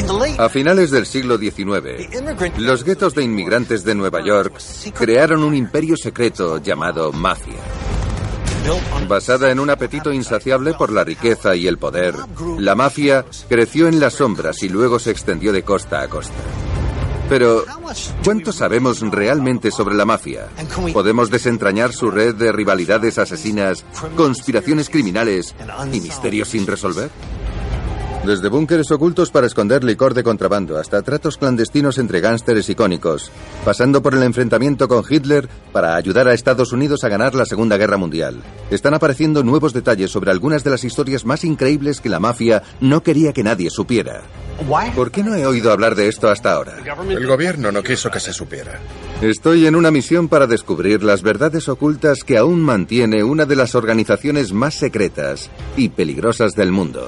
A finales del siglo XIX, los guetos de inmigrantes de Nueva York crearon un imperio secreto llamado mafia. Basada en un apetito insaciable por la riqueza y el poder, la mafia creció en las sombras y luego se extendió de costa a costa. Pero, ¿cuánto sabemos realmente sobre la mafia? ¿Podemos desentrañar su red de rivalidades asesinas, conspiraciones criminales y misterios sin resolver? Desde búnkeres ocultos para esconder licor de contrabando hasta tratos clandestinos entre gángsteres icónicos, pasando por el enfrentamiento con Hitler para ayudar a Estados Unidos a ganar la Segunda Guerra Mundial, están apareciendo nuevos detalles sobre algunas de las historias más increíbles que la mafia no quería que nadie supiera. ¿Por qué no he oído hablar de esto hasta ahora? El gobierno no quiso que se supiera. Estoy en una misión para descubrir las verdades ocultas que aún mantiene una de las organizaciones más secretas y peligrosas del mundo.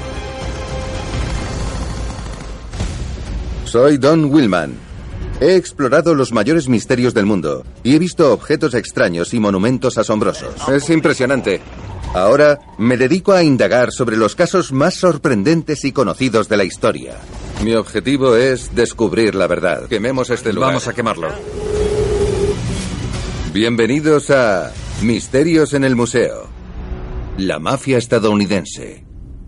Soy Don Willman. He explorado los mayores misterios del mundo y he visto objetos extraños y monumentos asombrosos. Es impresionante. Ahora me dedico a indagar sobre los casos más sorprendentes y conocidos de la historia. Mi objetivo es descubrir la verdad. Quememos este lugar. Vamos a quemarlo. Bienvenidos a Misterios en el Museo. La mafia estadounidense.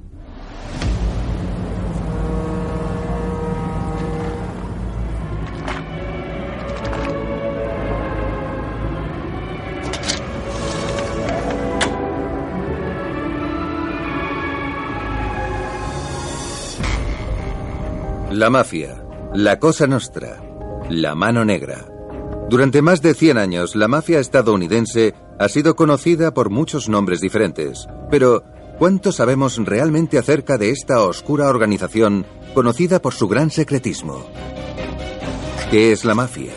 La mafia, la Cosa Nostra, la Mano Negra. Durante más de 100 años, la mafia estadounidense ha sido conocida por muchos nombres diferentes. Pero, ¿cuánto sabemos realmente acerca de esta oscura organización conocida por su gran secretismo? ¿Qué es la mafia?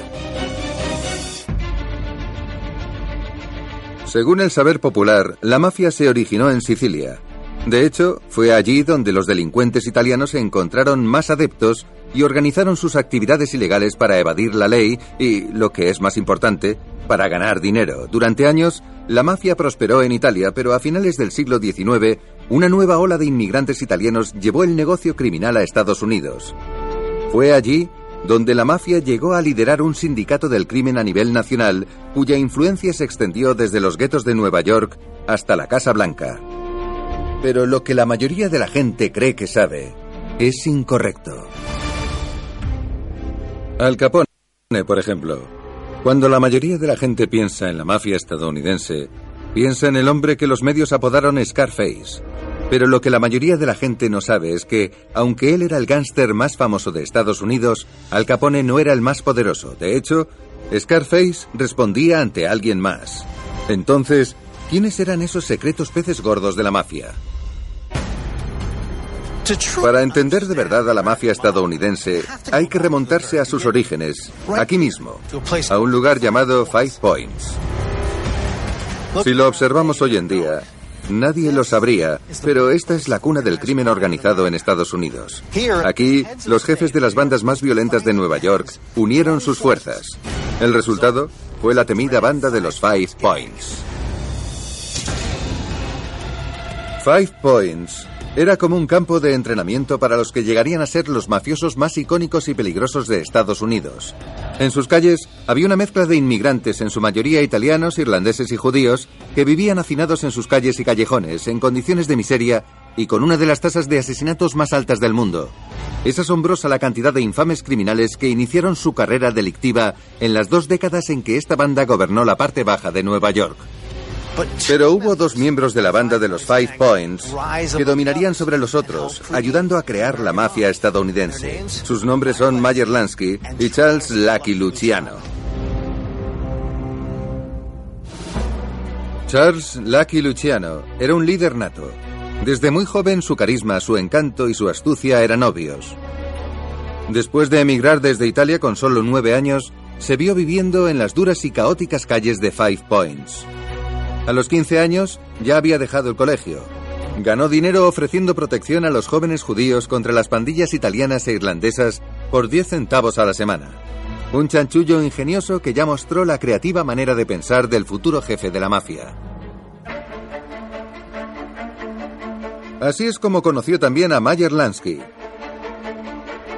Según el saber popular, la mafia se originó en Sicilia. De hecho, fue allí donde los delincuentes italianos encontraron más adeptos y organizaron sus actividades ilegales para evadir la ley y, lo que es más importante, para ganar dinero. Durante años, la mafia prosperó en Italia, pero a finales del siglo XIX, una nueva ola de inmigrantes italianos llevó el negocio criminal a Estados Unidos. Fue allí donde la mafia llegó a liderar un sindicato del crimen a nivel nacional, cuya influencia se extendió desde los guetos de Nueva York hasta la Casa Blanca. Pero lo que la mayoría de la gente cree que sabe es incorrecto. Al Capone, por ejemplo. Cuando la mayoría de la gente piensa en la mafia estadounidense, piensa en el hombre que los medios apodaron Scarface. Pero lo que la mayoría de la gente no sabe es que, aunque él era el gángster más famoso de Estados Unidos, Al Capone no era el más poderoso. De hecho, Scarface respondía ante alguien más. Entonces, ¿quiénes eran esos secretos peces gordos de la mafia? Para entender de verdad a la mafia estadounidense, hay que remontarse a sus orígenes, aquí mismo, a un lugar llamado Five Points. Si lo observamos hoy en día, nadie lo sabría, pero esta es la cuna del crimen organizado en Estados Unidos. Aquí, los jefes de las bandas más violentas de Nueva York unieron sus fuerzas. El resultado fue la temida banda de los Five Points. Five Points era como un campo de entrenamiento para los que llegarían a ser los mafiosos más icónicos y peligrosos de Estados Unidos. En sus calles había una mezcla de inmigrantes, en su mayoría italianos, irlandeses y judíos, que vivían hacinados en sus calles y callejones, en condiciones de miseria y con una de las tasas de asesinatos más altas del mundo. Es asombrosa la cantidad de infames criminales que iniciaron su carrera delictiva en las 2 décadas en que esta banda gobernó la parte baja de Nueva York. Pero hubo 2 miembros de la banda de los Five Points que dominarían sobre los otros, ayudando a crear la mafia estadounidense. Sus nombres son Meyer Lansky y Charles Lucky Luciano. Charles Lucky Luciano era un líder nato. Desde muy joven su carisma, su encanto y su astucia eran obvios. Después de emigrar desde Italia con solo 9 años, se vio viviendo en las duras y caóticas calles de Five Points. A los 15 años ya había dejado el colegio. Ganó dinero ofreciendo protección a los jóvenes judíos contra las pandillas italianas e irlandesas por 10 centavos a la semana. Un chanchullo ingenioso que ya mostró la creativa manera de pensar del futuro jefe de la mafia. Así es como conoció también a Meyer Lansky.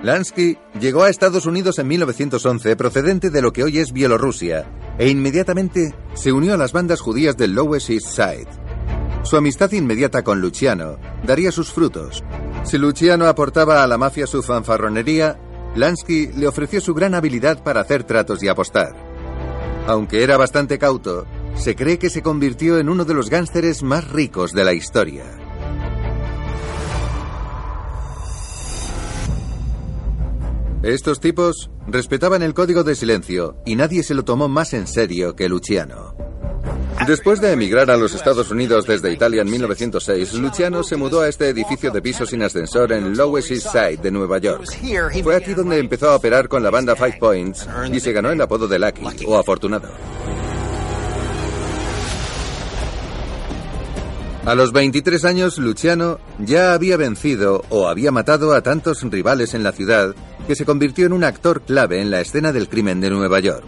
Lansky llegó a Estados Unidos en 1911 procedente de lo que hoy es Bielorrusia e inmediatamente se unió a las bandas judías del Lower East Side. Su amistad inmediata con Luciano daría sus frutos. Si Luciano aportaba a la mafia su fanfarronería, Lansky le ofreció su gran habilidad para hacer tratos y apostar. Aunque era bastante cauto, se cree que se convirtió en uno de los gánsteres más ricos de la historia. Estos tipos respetaban el código de silencio y nadie se lo tomó más en serio que Luciano. Después de emigrar a los Estados Unidos desde Italia en 1906, Luciano se mudó a este edificio de pisos sin ascensor en Lower East Side de Nueva York. Fue aquí donde empezó a operar con la banda Five Points y se ganó el apodo de Lucky o afortunado. A los 23 años, Luciano ya había vencido o había matado a tantos rivales en la ciudad que se convirtió en un actor clave en la escena del crimen de Nueva York.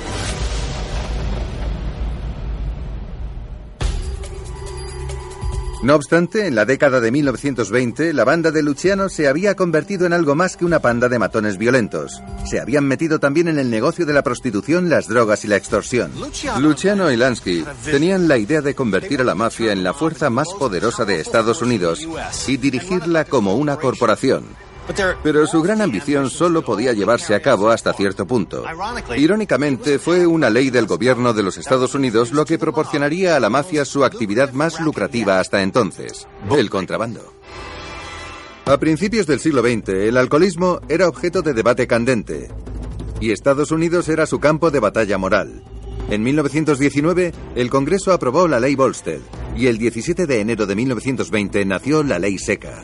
No obstante, en la década de 1920, la banda de Luciano se había convertido en algo más que una panda de matones violentos. Se habían metido también en el negocio de la prostitución, las drogas y la extorsión. Luciano y Lansky tenían la idea de convertir a la mafia en la fuerza más poderosa de Estados Unidos y dirigirla como una corporación. Pero su gran ambición solo podía llevarse a cabo hasta cierto punto. Irónicamente, fue una ley del gobierno de los Estados Unidos lo que proporcionaría a la mafia su actividad más lucrativa hasta entonces, el contrabando. A principios del siglo XX, el alcoholismo era objeto de debate candente, y Estados Unidos era su campo de batalla moral. En 1919, el Congreso aprobó la Ley Volstead, y el 17 de enero de 1920 nació la Ley Seca.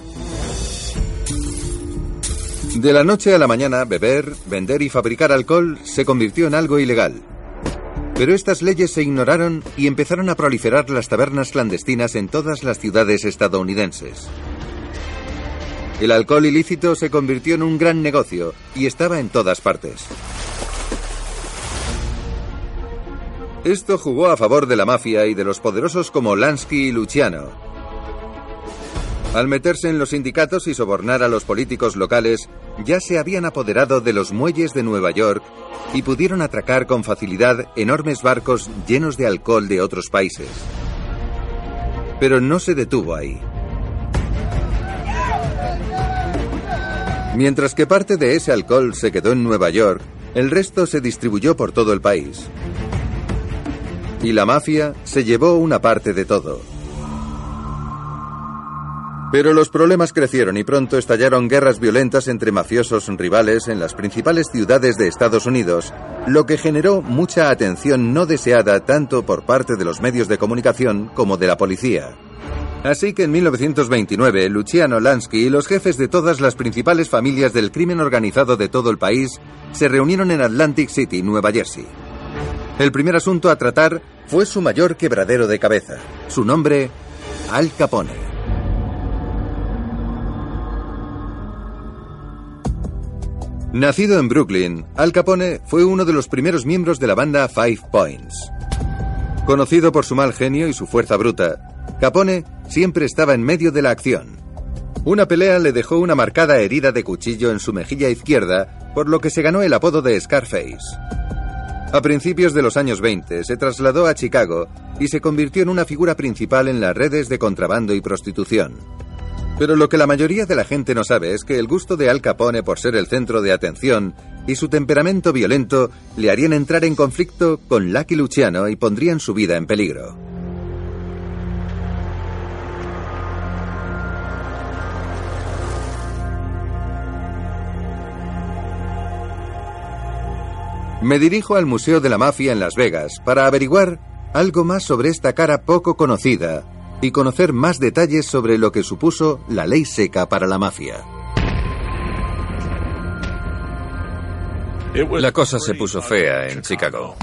De la noche a la mañana, beber, vender y fabricar alcohol se convirtió en algo ilegal. Pero estas leyes se ignoraron y empezaron a proliferar las tabernas clandestinas en todas las ciudades estadounidenses. El alcohol ilícito se convirtió en un gran negocio y estaba en todas partes. Esto jugó a favor de la mafia y de los poderosos como Lansky y Luciano. Al meterse en los sindicatos y sobornar a los políticos locales, ya se habían apoderado de los muelles de Nueva York y pudieron atracar con facilidad enormes barcos llenos de alcohol de otros países. Pero no se detuvo ahí. Mientras que parte de ese alcohol se quedó en Nueva York, el resto se distribuyó por todo el país. Y la mafia se llevó una parte de todo. Pero los problemas crecieron y pronto estallaron guerras violentas entre mafiosos rivales en las principales ciudades de Estados Unidos, lo que generó mucha atención no deseada tanto por parte de los medios de comunicación como de la policía. Así que en 1929, Luciano, Lansky y los jefes de todas las principales familias del crimen organizado de todo el país se reunieron en Atlantic City, Nueva Jersey. El primer asunto a tratar fue su mayor quebradero de cabeza, su nombre, Al Capone. Nacido en Brooklyn, Al Capone fue uno de los primeros miembros de la banda Five Points. Conocido por su mal genio y su fuerza bruta, Capone siempre estaba en medio de la acción. Una pelea le dejó una marcada herida de cuchillo en su mejilla izquierda, por lo que se ganó el apodo de Scarface. A principios de los años 20 se trasladó a Chicago y se convirtió en una figura principal en las redes de contrabando y prostitución. Pero lo que la mayoría de la gente no sabe es que el gusto de Al Capone por ser el centro de atención y su temperamento violento le harían entrar en conflicto con Lucky Luciano y pondrían su vida en peligro. Me dirijo al Museo de la Mafia en Las Vegas para averiguar algo más sobre esta cara poco conocida y conocer más detalles sobre lo que supuso la ley seca para la mafia. La cosa se puso fea en Chicago.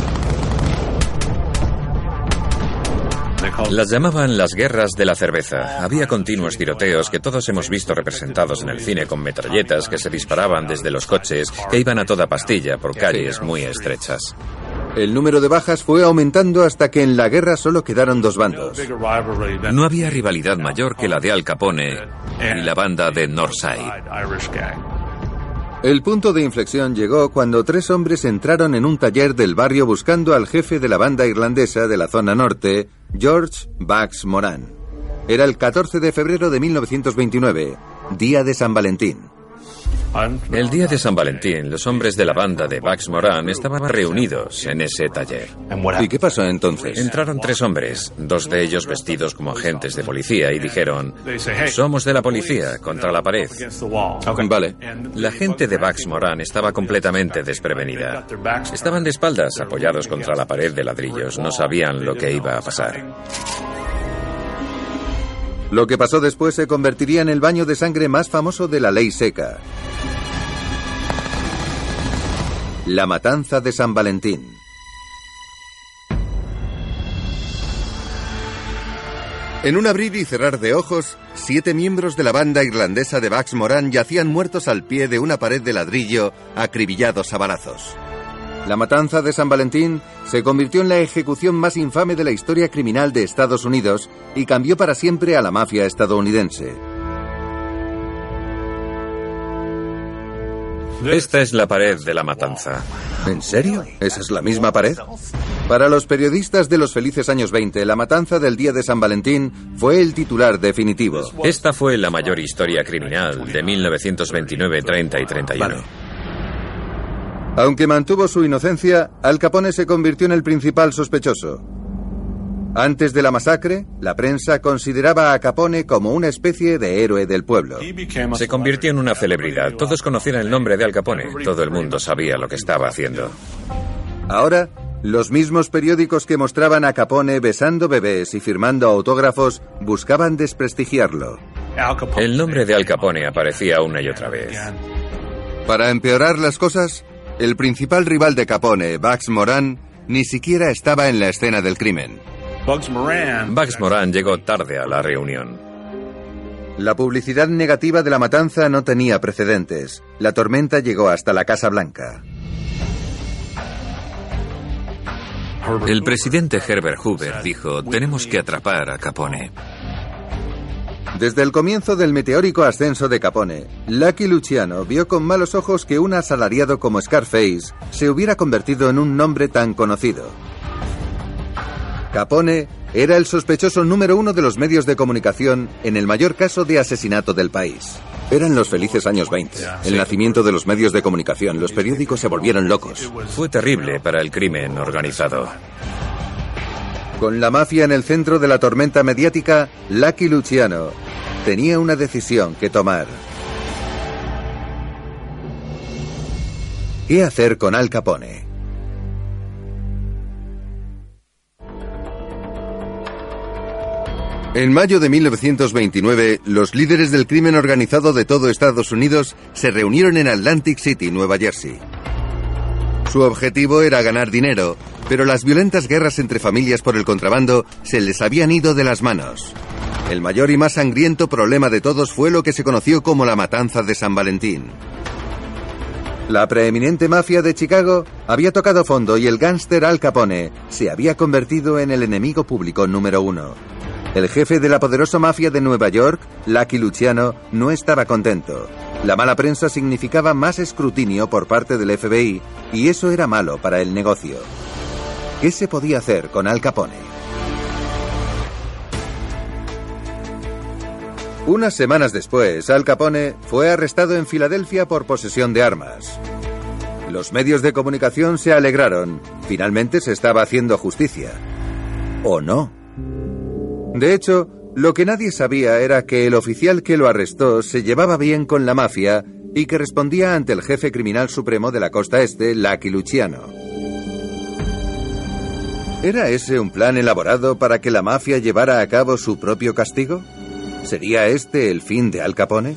Las llamaban las guerras de la cerveza. Había continuos tiroteos que todos hemos visto representados en el cine con metralletas que se disparaban desde los coches que iban a toda pastilla por calles muy estrechas. El número de bajas fue aumentando hasta que en la guerra solo quedaron dos bandos. No había rivalidad mayor que la de Al Capone y la banda de Northside. El punto de inflexión llegó cuando 3 hombres entraron en un taller del barrio buscando al jefe de la banda irlandesa de la zona norte, George Bugs Moran. Era el 14 de febrero de 1929, día de San Valentín. El día de San Valentín, los hombres de la banda de Bugs Moran estaban reunidos en ese taller. ¿Y qué pasó entonces? Entraron 3 hombres, 2 de ellos vestidos como agentes de policía, y dijeron: somos de la policía, contra la pared. Vale. La gente de Bugs Moran estaba completamente desprevenida. Estaban de espaldas, apoyados contra la pared de ladrillos. No sabían lo que iba a pasar. Lo que pasó después se convertiría en el baño de sangre más famoso de la ley seca. La matanza de San Valentín. En un abrir y cerrar de ojos, 7 miembros de la banda irlandesa de Bugs Moran yacían muertos al pie de una pared de ladrillo, acribillados a balazos. La matanza de San Valentín se convirtió en la ejecución más infame de la historia criminal de Estados Unidos y cambió para siempre a la mafia estadounidense. Esta es la pared de la matanza. ¿En serio? ¿Esa es la misma pared? Para los periodistas de los felices años 20, la matanza del día de San Valentín fue el titular definitivo. Esta fue la mayor historia criminal de 1929, 30 y 31. Vale. Aunque mantuvo su inocencia, Al Capone se convirtió en el principal sospechoso. Antes de la masacre, la prensa consideraba a Capone como una especie de héroe del pueblo. Se convirtió en una celebridad. Todos conocían el nombre de Al Capone. Todo el mundo sabía lo que estaba haciendo. Ahora, los mismos periódicos que mostraban a Capone besando bebés y firmando autógrafos buscaban desprestigiarlo. El nombre de Al Capone aparecía una y otra vez. Para empeorar las cosas, el principal rival de Capone, Bugs Moran, ni siquiera estaba en la escena del crimen. Bugs Moran llegó tarde a la reunión. La publicidad negativa de la matanza no tenía precedentes. La tormenta llegó hasta la Casa Blanca. El presidente Herbert Hoover dijo: tenemos que atrapar a Capone. Desde el comienzo del meteórico ascenso de Capone, Lucky Luciano vio con malos ojos que un asalariado como Scarface se hubiera convertido en un nombre tan conocido. Capone era el sospechoso número 1 de los medios de comunicación en el mayor caso de asesinato del país. Eran los felices años 20, el nacimiento de los medios de comunicación. Los periódicos se volvieron locos. Fue terrible para el crimen organizado. Con la mafia en el centro de la tormenta mediática, Lucky Luciano tenía una decisión que tomar. ¿Qué hacer con Al Capone? En mayo de 1929, los líderes del crimen organizado de todo Estados Unidos se reunieron en Atlantic City, Nueva Jersey. Su objetivo era ganar dinero, pero las violentas guerras entre familias por el contrabando se les habían ido de las manos. El mayor y más sangriento problema de todos fue lo que se conoció como la matanza de San Valentín. La preeminente mafia de Chicago había tocado fondo y el gángster Al Capone se había convertido en el enemigo público número 1. El jefe de la poderosa mafia de Nueva York, Lucky Luciano, no estaba contento. La mala prensa significaba más escrutinio por parte del FBI y eso era malo para el negocio. ¿Qué se podía hacer con Al Capone? Unas semanas después, Al Capone fue arrestado en Filadelfia por posesión de armas. Los medios de comunicación se alegraron. Finalmente se estaba haciendo justicia. ¿O no? De hecho, lo que nadie sabía era que el oficial que lo arrestó se llevaba bien con la mafia y que respondía ante el jefe criminal supremo de la costa este, Lucky Luciano. ¿Era ese un plan elaborado para que la mafia llevara a cabo su propio castigo? ¿Sería este el fin de Al Capone?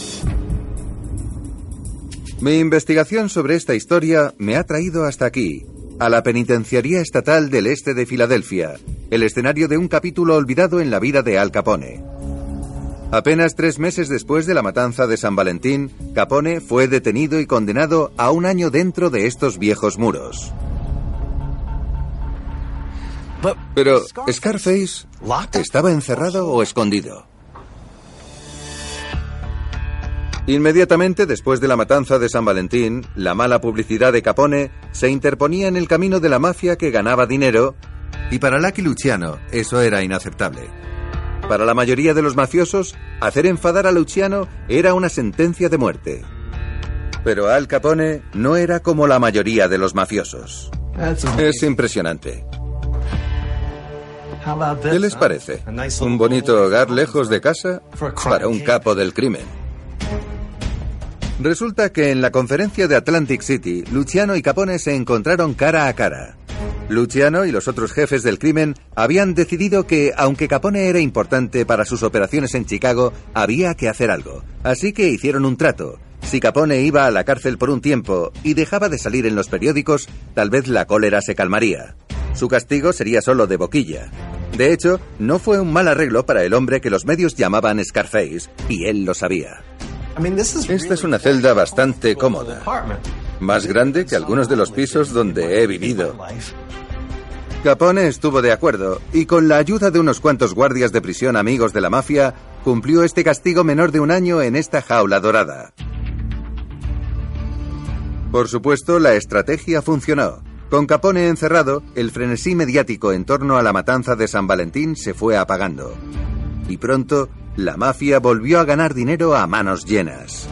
Mi investigación sobre esta historia me ha traído hasta aquí, a la Penitenciaría Estatal del Este de Filadelfia, el escenario de un capítulo olvidado en la vida de Al Capone. Apenas 3 meses después de la matanza de San Valentín, Capone fue detenido y condenado a 1 año dentro de estos viejos muros. Pero, ¿Scarface estaba encerrado o escondido? Inmediatamente después de la matanza de San Valentín, la mala publicidad de Capone se interponía en el camino de la mafia que ganaba dinero, y para Lucky Luciano eso era inaceptable. Para la mayoría de los mafiosos, hacer enfadar a Luciano era una sentencia de muerte. Pero Al Capone no era como la mayoría de los mafiosos. Es impresionante. ¿Qué les parece? ¿Un bonito hogar lejos de casa para un capo del crimen? Resulta que en la conferencia de Atlantic City, Luciano y Capone se encontraron cara a cara. Luciano y los otros jefes del crimen habían decidido que, aunque Capone era importante para sus operaciones en Chicago, había que hacer algo. Así que hicieron un trato. Si Capone iba a la cárcel por un tiempo y dejaba de salir en los periódicos, tal vez la cólera se calmaría. Su castigo sería solo de boquilla. De hecho, no fue un mal arreglo para el hombre que los medios llamaban Scarface, y él lo sabía. Esta es una celda bastante cómoda, más grande que algunos de los pisos donde he vivido. Capone estuvo de acuerdo, y con la ayuda de unos cuantos guardias de prisión amigos de la mafia, cumplió este castigo menor de un año en esta jaula dorada. Por supuesto, la estrategia funcionó. Con Capone encerrado, el frenesí mediático en torno a la matanza de San Valentín se fue apagando. Y pronto, la mafia volvió a ganar dinero a manos llenas.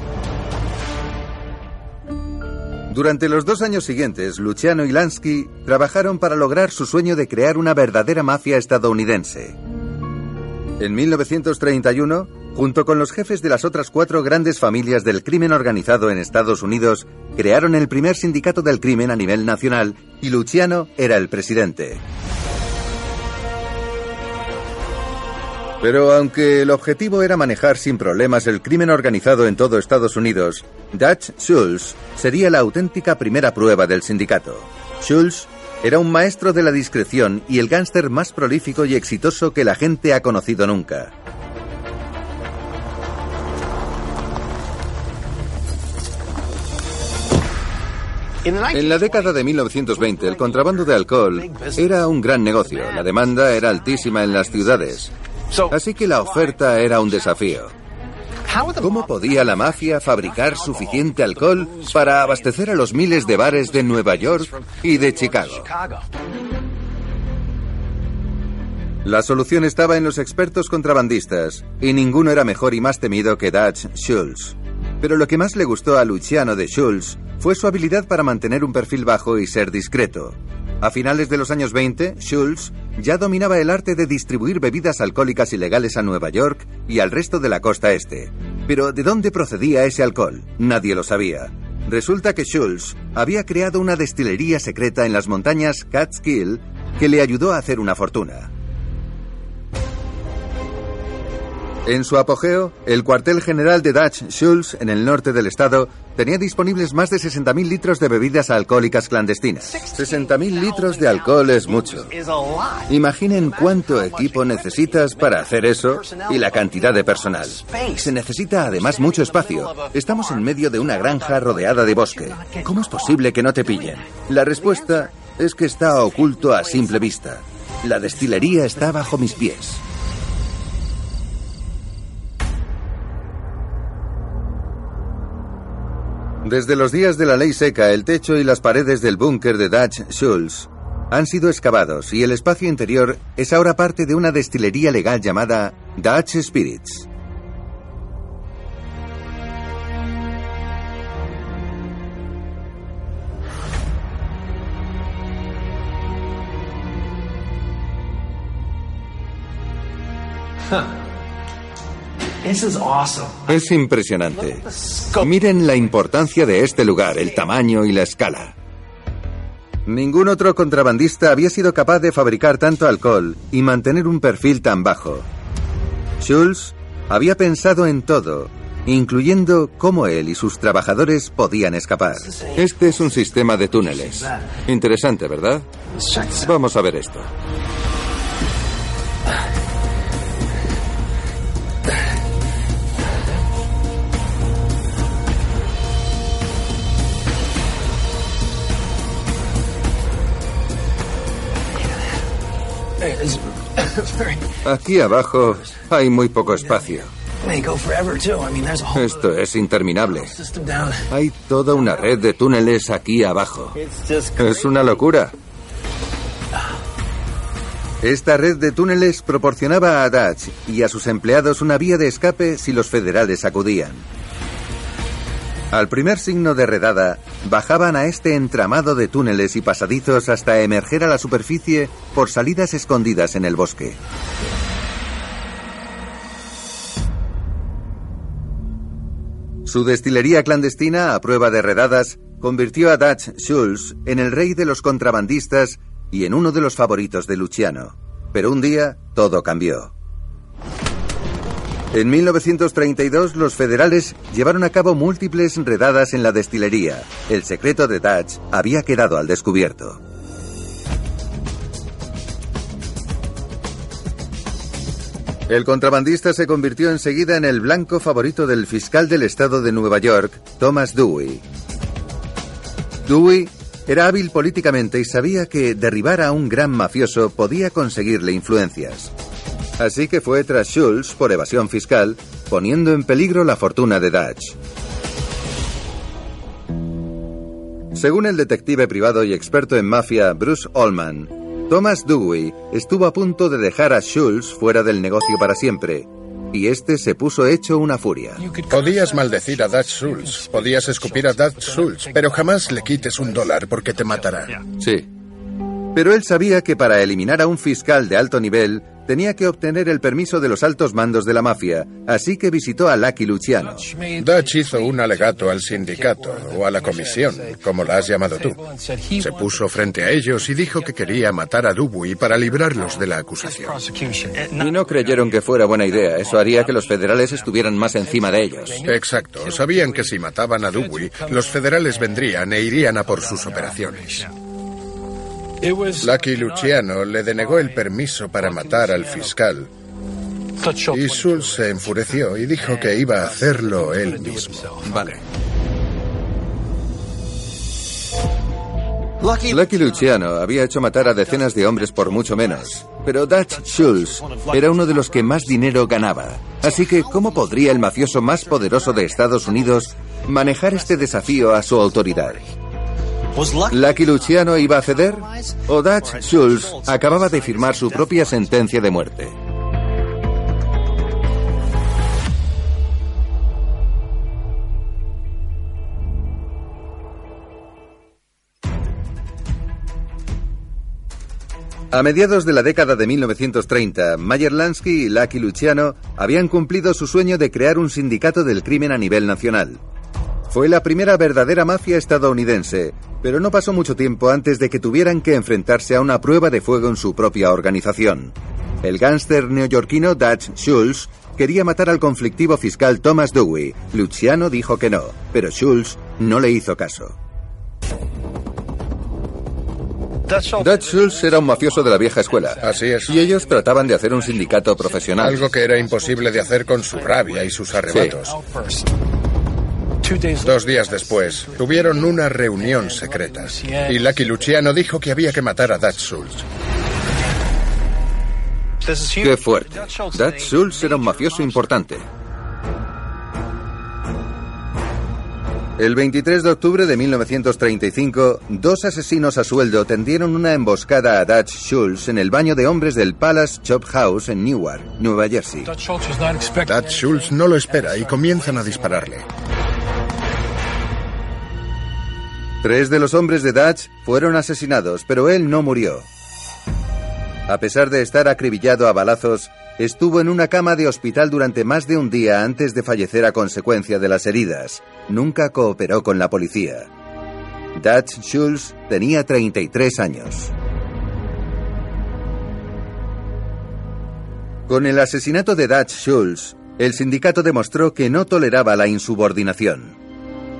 Durante los 2 años siguientes, Luciano y Lansky trabajaron para lograr su sueño de crear una verdadera mafia estadounidense. En 1931, junto con los jefes de las otras 4 grandes familias del crimen organizado en Estados Unidos, crearon el primer sindicato del crimen a nivel nacional y Luciano era el presidente. Pero aunque el objetivo era manejar sin problemas el crimen organizado en todo Estados Unidos, Dutch Schultz sería la auténtica primera prueba del sindicato. Schultz era un maestro de la discreción y el gángster más prolífico y exitoso que la gente ha conocido nunca. En la década de 1920, el contrabando de alcohol era un gran negocio. La demanda era altísima en las ciudades. Así que la oferta era un desafío. ¿Cómo podía la mafia fabricar suficiente alcohol para abastecer a los miles de bares de Nueva York y de Chicago? La solución estaba en los expertos contrabandistas, y ninguno era mejor y más temido que Dutch Schultz. Pero lo que más le gustó a Luciano de Schultz fue su habilidad para mantener un perfil bajo y ser discreto. A finales de los años 20, Schultz ya dominaba el arte de distribuir bebidas alcohólicas ilegales a Nueva York y al resto de la costa este. Pero ¿de dónde procedía ese alcohol? Nadie lo sabía. Resulta que Schultz había creado una destilería secreta en las montañas Catskill que le ayudó a hacer una fortuna. En su apogeo, el cuartel general de Dutch Schultz, en el norte del estado, tenía disponibles más de 60.000 litros de bebidas alcohólicas clandestinas. 60.000 litros de alcohol es mucho. Imaginen cuánto equipo necesitas para hacer eso y la cantidad de personal. Se necesita además mucho espacio. Estamos en medio de una granja rodeada de bosque. ¿Cómo es posible que no te pillen? La respuesta es que está oculto a simple vista. La destilería está bajo mis pies. Desde los días de la ley seca, el techo y las paredes del búnker de Dutch Schultz han sido excavados y el espacio interior es ahora parte de una destilería legal llamada Dutch Spirits. Es impresionante. Miren la importancia de este lugar, el tamaño y la escala. Ningún otro contrabandista había sido capaz de fabricar tanto alcohol y mantener un perfil tan bajo. Schultz había pensado en todo, incluyendo cómo él y sus trabajadores podían escapar. Este es un sistema de túneles. Interesante, ¿verdad? Vamos a ver esto. Aquí abajo hay muy poco espacio. Esto es interminable. Hay toda una red de túneles aquí abajo. Es una locura. Esta red de túneles proporcionaba a Dutch y a sus empleados una vía de escape si los federales acudían. Al primer signo de redada, bajaban a este entramado de túneles y pasadizos hasta emerger a la superficie por salidas escondidas en el bosque. Su destilería clandestina, a prueba de redadas, convirtió a Dutch Schultz en el rey de los contrabandistas y en uno de los favoritos de Luciano. Pero un día, todo cambió. En 1932, los federales llevaron a cabo múltiples redadas en la destilería. El secreto de Dutch había quedado al descubierto. El contrabandista se convirtió enseguida en el blanco favorito del fiscal del estado de Nueva York, Thomas Dewey. Dewey era hábil políticamente y sabía que derribar a un gran mafioso podía conseguirle influencias. Así que fue tras Schultz por evasión fiscal, poniendo en peligro la fortuna de Dutch. Según el detective privado y experto en mafia Bruce Allman, Thomas Dewey estuvo a punto de dejar a Schultz fuera del negocio para siempre, y este se puso hecho una furia. Podías maldecir a Dutch Schultz, podías escupir a Dutch Schultz, pero jamás le quites $1 porque te matará. Sí. Pero él sabía que para eliminar a un fiscal de alto nivel tenía que obtener el permiso de los altos mandos de la mafia, así que visitó a Lucky Luciano. Dutch hizo un alegato al sindicato, o a la comisión, como la has llamado tú. Se puso frente a ellos y dijo que quería matar a Dewey para librarlos de la acusación. Y no creyeron que fuera buena idea. Eso haría que los federales estuvieran más encima de ellos. Exacto. Sabían que si mataban a Dewey, los federales vendrían e irían a por sus operaciones. Lucky Luciano le denegó el permiso para matar al fiscal y Schultz se enfureció y dijo que iba a hacerlo él mismo. Vale. Lucky Luciano había hecho matar a decenas de hombres por mucho menos, pero Dutch Schultz era uno de los que más dinero ganaba. Así que, ¿cómo podría el mafioso más poderoso de Estados Unidos manejar este desafío a su autoridad? ¿Lucky Luciano iba a ceder? ¿O Dutch Schultz acababa de firmar su propia sentencia de muerte? A mediados de la década de 1930, Meyer Lansky y Lucky Luciano habían cumplido su sueño de crear un sindicato del crimen a nivel nacional. Fue la primera verdadera mafia estadounidense, pero no pasó mucho tiempo antes de que tuvieran que enfrentarse a una prueba de fuego en su propia organización. El gángster neoyorquino Dutch Schultz quería matar al conflictivo fiscal Thomas Dewey. Luciano dijo que no, pero Schultz no le hizo caso. Dutch Schultz era un mafioso de la vieja escuela. Así es. Y ellos trataban de hacer un sindicato profesional. Algo que era imposible de hacer con su rabia y sus arrebatos. Sí. 2 días después, tuvieron una reunión secreta. Y Lucky Luciano dijo que había que matar a Dutch Schultz. ¡Qué fuerte! Dutch Schultz era un mafioso importante. El 23 de octubre de 1935, 2 asesinos a sueldo tendieron una emboscada a Dutch Schultz en el baño de hombres del Palace Chop House en Newark, Nueva Jersey. Dutch Schultz no lo espera y comienzan a dispararle. 3 de los hombres de Dutch fueron asesinados, pero él no murió. A pesar de estar acribillado a balazos, estuvo en una cama de hospital durante más de un día antes de fallecer a consecuencia de las heridas. Nunca cooperó con la policía. Dutch Schultz tenía 33 años. Con el asesinato de Dutch Schultz, el sindicato demostró que no toleraba la insubordinación.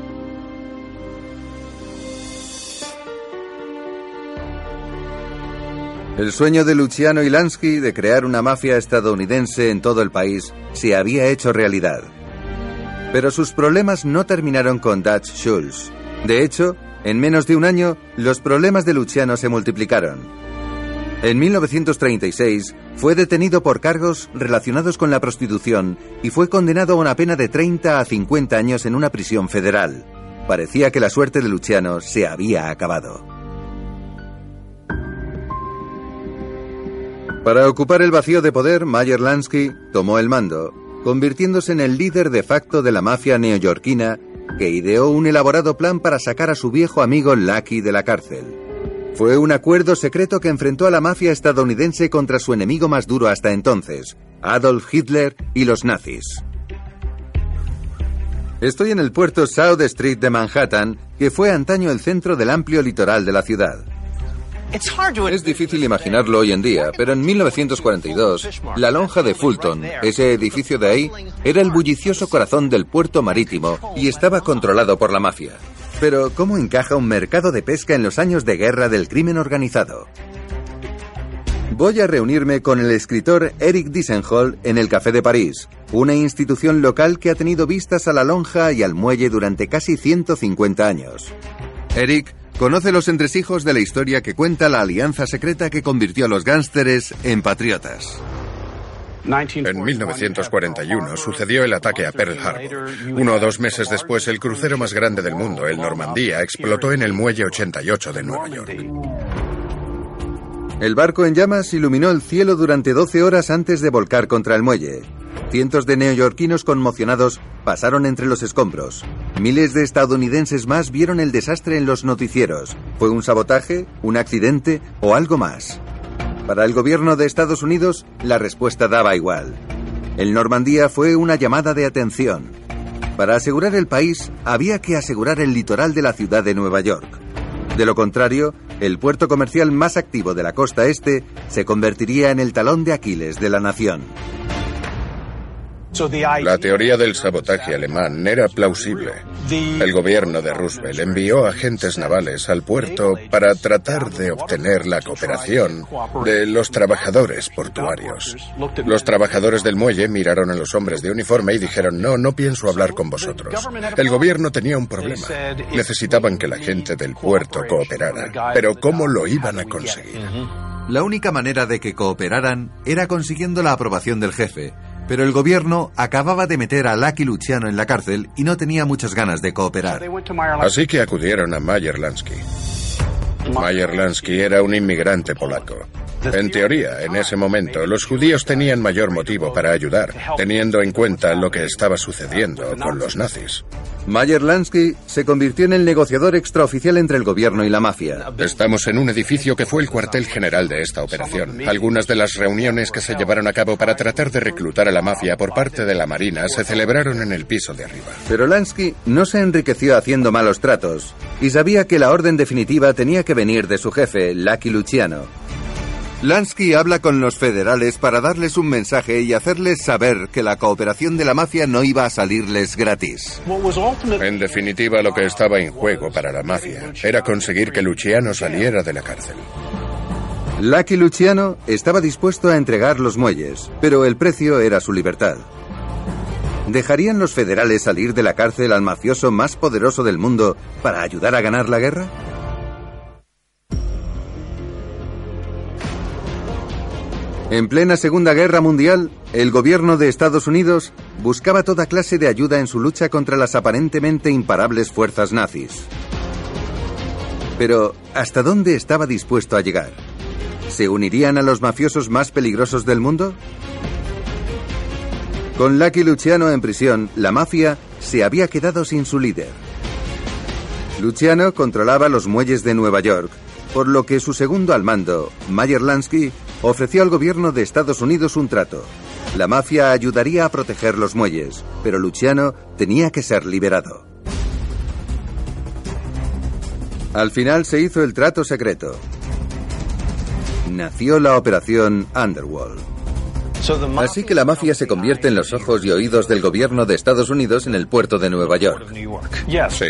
El sueño de Luciano y Lansky de crear una mafia estadounidense en todo el país se había hecho realidad. Pero sus problemas no terminaron con Dutch Schultz. De hecho, en menos de un año, los problemas de Luciano se multiplicaron. En 1936 fue detenido por cargos relacionados con la prostitución y fue condenado a una pena de 30 a 50 años en una prisión federal. Parecía que la suerte de Luciano se había acabado. Para ocupar el vacío de poder, Meyer Lansky tomó el mando, convirtiéndose en el líder de facto de la mafia neoyorquina, que ideó un elaborado plan para sacar a su viejo amigo Lucky de la cárcel. Fue un acuerdo secreto que enfrentó a la mafia estadounidense contra su enemigo más duro hasta entonces, Adolf Hitler y los nazis. Estoy en el puerto South Street de Manhattan, que fue antaño el centro del amplio litoral de la ciudad. Es difícil imaginarlo hoy en día, pero en 1942, la lonja de Fulton, ese edificio de ahí, era el bullicioso corazón del puerto marítimo y estaba controlado por la mafia. Pero, ¿cómo encaja un mercado de pesca en los años de guerra del crimen organizado? Voy a reunirme con el escritor Eric Disenhall en el Café de París, una institución local que ha tenido vistas a la lonja y al muelle durante casi 150 años. Eric conoce los entresijos de la historia que cuenta la alianza secreta que convirtió a los gánsteres en patriotas. En 1941 sucedió el ataque a Pearl Harbor. 1 o 2 meses después, el crucero más grande del mundo, el Normandía, explotó en el muelle 88 de Nueva York. El barco en llamas iluminó el cielo durante 12 horas antes de volcar contra el muelle. Cientos de neoyorquinos conmocionados pasaron entre los escombros. Miles de estadounidenses más vieron el desastre en los noticieros. ¿Fue un sabotaje, un accidente o algo más? Para el gobierno de Estados Unidos, la respuesta daba igual. El Normandía fue una llamada de atención. Para asegurar el país, había que asegurar el litoral de la ciudad de Nueva York. De lo contrario, el puerto comercial más activo de la costa este se convertiría en el talón de Aquiles de la nación. La teoría del sabotaje alemán era plausible. El gobierno de Roosevelt envió agentes navales al puerto para tratar de obtener la cooperación de los trabajadores portuarios. Los trabajadores del muelle miraron a los hombres de uniforme y dijeron: no pienso hablar con vosotros. El gobierno tenía un problema. Necesitaban que la gente del puerto cooperara. Pero ¿cómo lo iban a conseguir? La única manera de que cooperaran era consiguiendo la aprobación del jefe. Pero el gobierno acababa de meter a Lucky Luciano en la cárcel y no tenía muchas ganas de cooperar. Así que acudieron a Meyer Lansky. Meyer Lansky era un inmigrante polaco. En teoría, en ese momento, los judíos tenían mayor motivo para ayudar, teniendo en cuenta lo que estaba sucediendo con los nazis. Meyer Lansky se convirtió en el negociador extraoficial entre el gobierno y la mafia. Estamos en un edificio que fue el cuartel general de esta operación. Algunas de las reuniones que se llevaron a cabo para tratar de reclutar a la mafia por parte de la Marina se celebraron en el piso de arriba. Pero Lansky no se enriqueció haciendo malos tratos y sabía que la orden definitiva tenía que venir de su jefe, Lucky Luciano. Lansky habla con los federales para darles un mensaje y hacerles saber que la cooperación de la mafia no iba a salirles gratis. En definitiva, lo que estaba en juego para la mafia era conseguir que Luciano saliera de la cárcel. Lucky Luciano estaba dispuesto a entregar los muelles, pero el precio era su libertad. ¿Dejarían los federales salir de la cárcel al mafioso más poderoso del mundo para ayudar a ganar la guerra? En plena Segunda Guerra Mundial, el gobierno de Estados Unidos buscaba toda clase de ayuda en su lucha contra las aparentemente imparables fuerzas nazis. Pero, ¿hasta dónde estaba dispuesto a llegar? ¿Se unirían a los mafiosos más peligrosos del mundo? Con Lucky Luciano en prisión, la mafia se había quedado sin su líder. Luciano controlaba los muelles de Nueva York, por lo que su segundo al mando, Meyer Lansky, ofreció al gobierno de Estados Unidos un trato. La mafia ayudaría a proteger los muelles, pero Luciano tenía que ser liberado. Al final se hizo el trato secreto. Nació la operación Underworld. Así que la mafia se convierte en los ojos y oídos del gobierno de Estados Unidos en el puerto de Nueva York. Sí.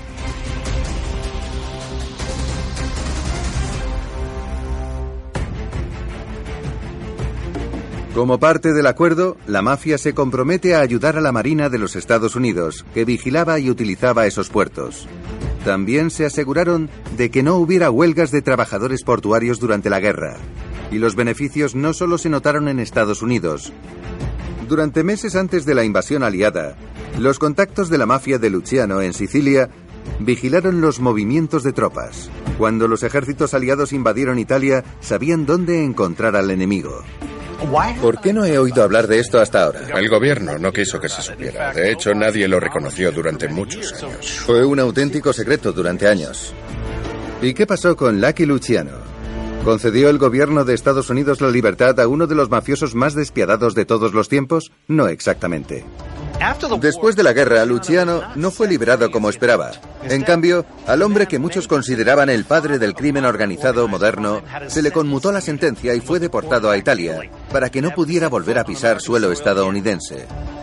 Como parte del acuerdo, la mafia se compromete a ayudar a la Marina de los Estados Unidos, que vigilaba y utilizaba esos puertos. También se aseguraron de que no hubiera huelgas de trabajadores portuarios durante la guerra. Y los beneficios no solo se notaron en Estados Unidos. Durante meses antes de la invasión aliada, los contactos de la mafia de Luciano en Sicilia vigilaron los movimientos de tropas. Cuando los ejércitos aliados invadieron Italia, sabían dónde encontrar al enemigo. ¿Por qué no he oído hablar de esto hasta ahora? El gobierno no quiso que se supiera. De hecho, nadie lo reconoció durante muchos años. Fue un auténtico secreto durante años. ¿Y qué pasó con Lucky Luciano? ¿Concedió el gobierno de Estados Unidos la libertad a uno de los mafiosos más despiadados de todos los tiempos? No exactamente. Después de la guerra, Luciano no fue liberado como esperaba. En cambio, al hombre que muchos consideraban el padre del crimen organizado moderno, se le conmutó la sentencia y fue deportado a Italia para que no pudiera volver a pisar suelo estadounidense.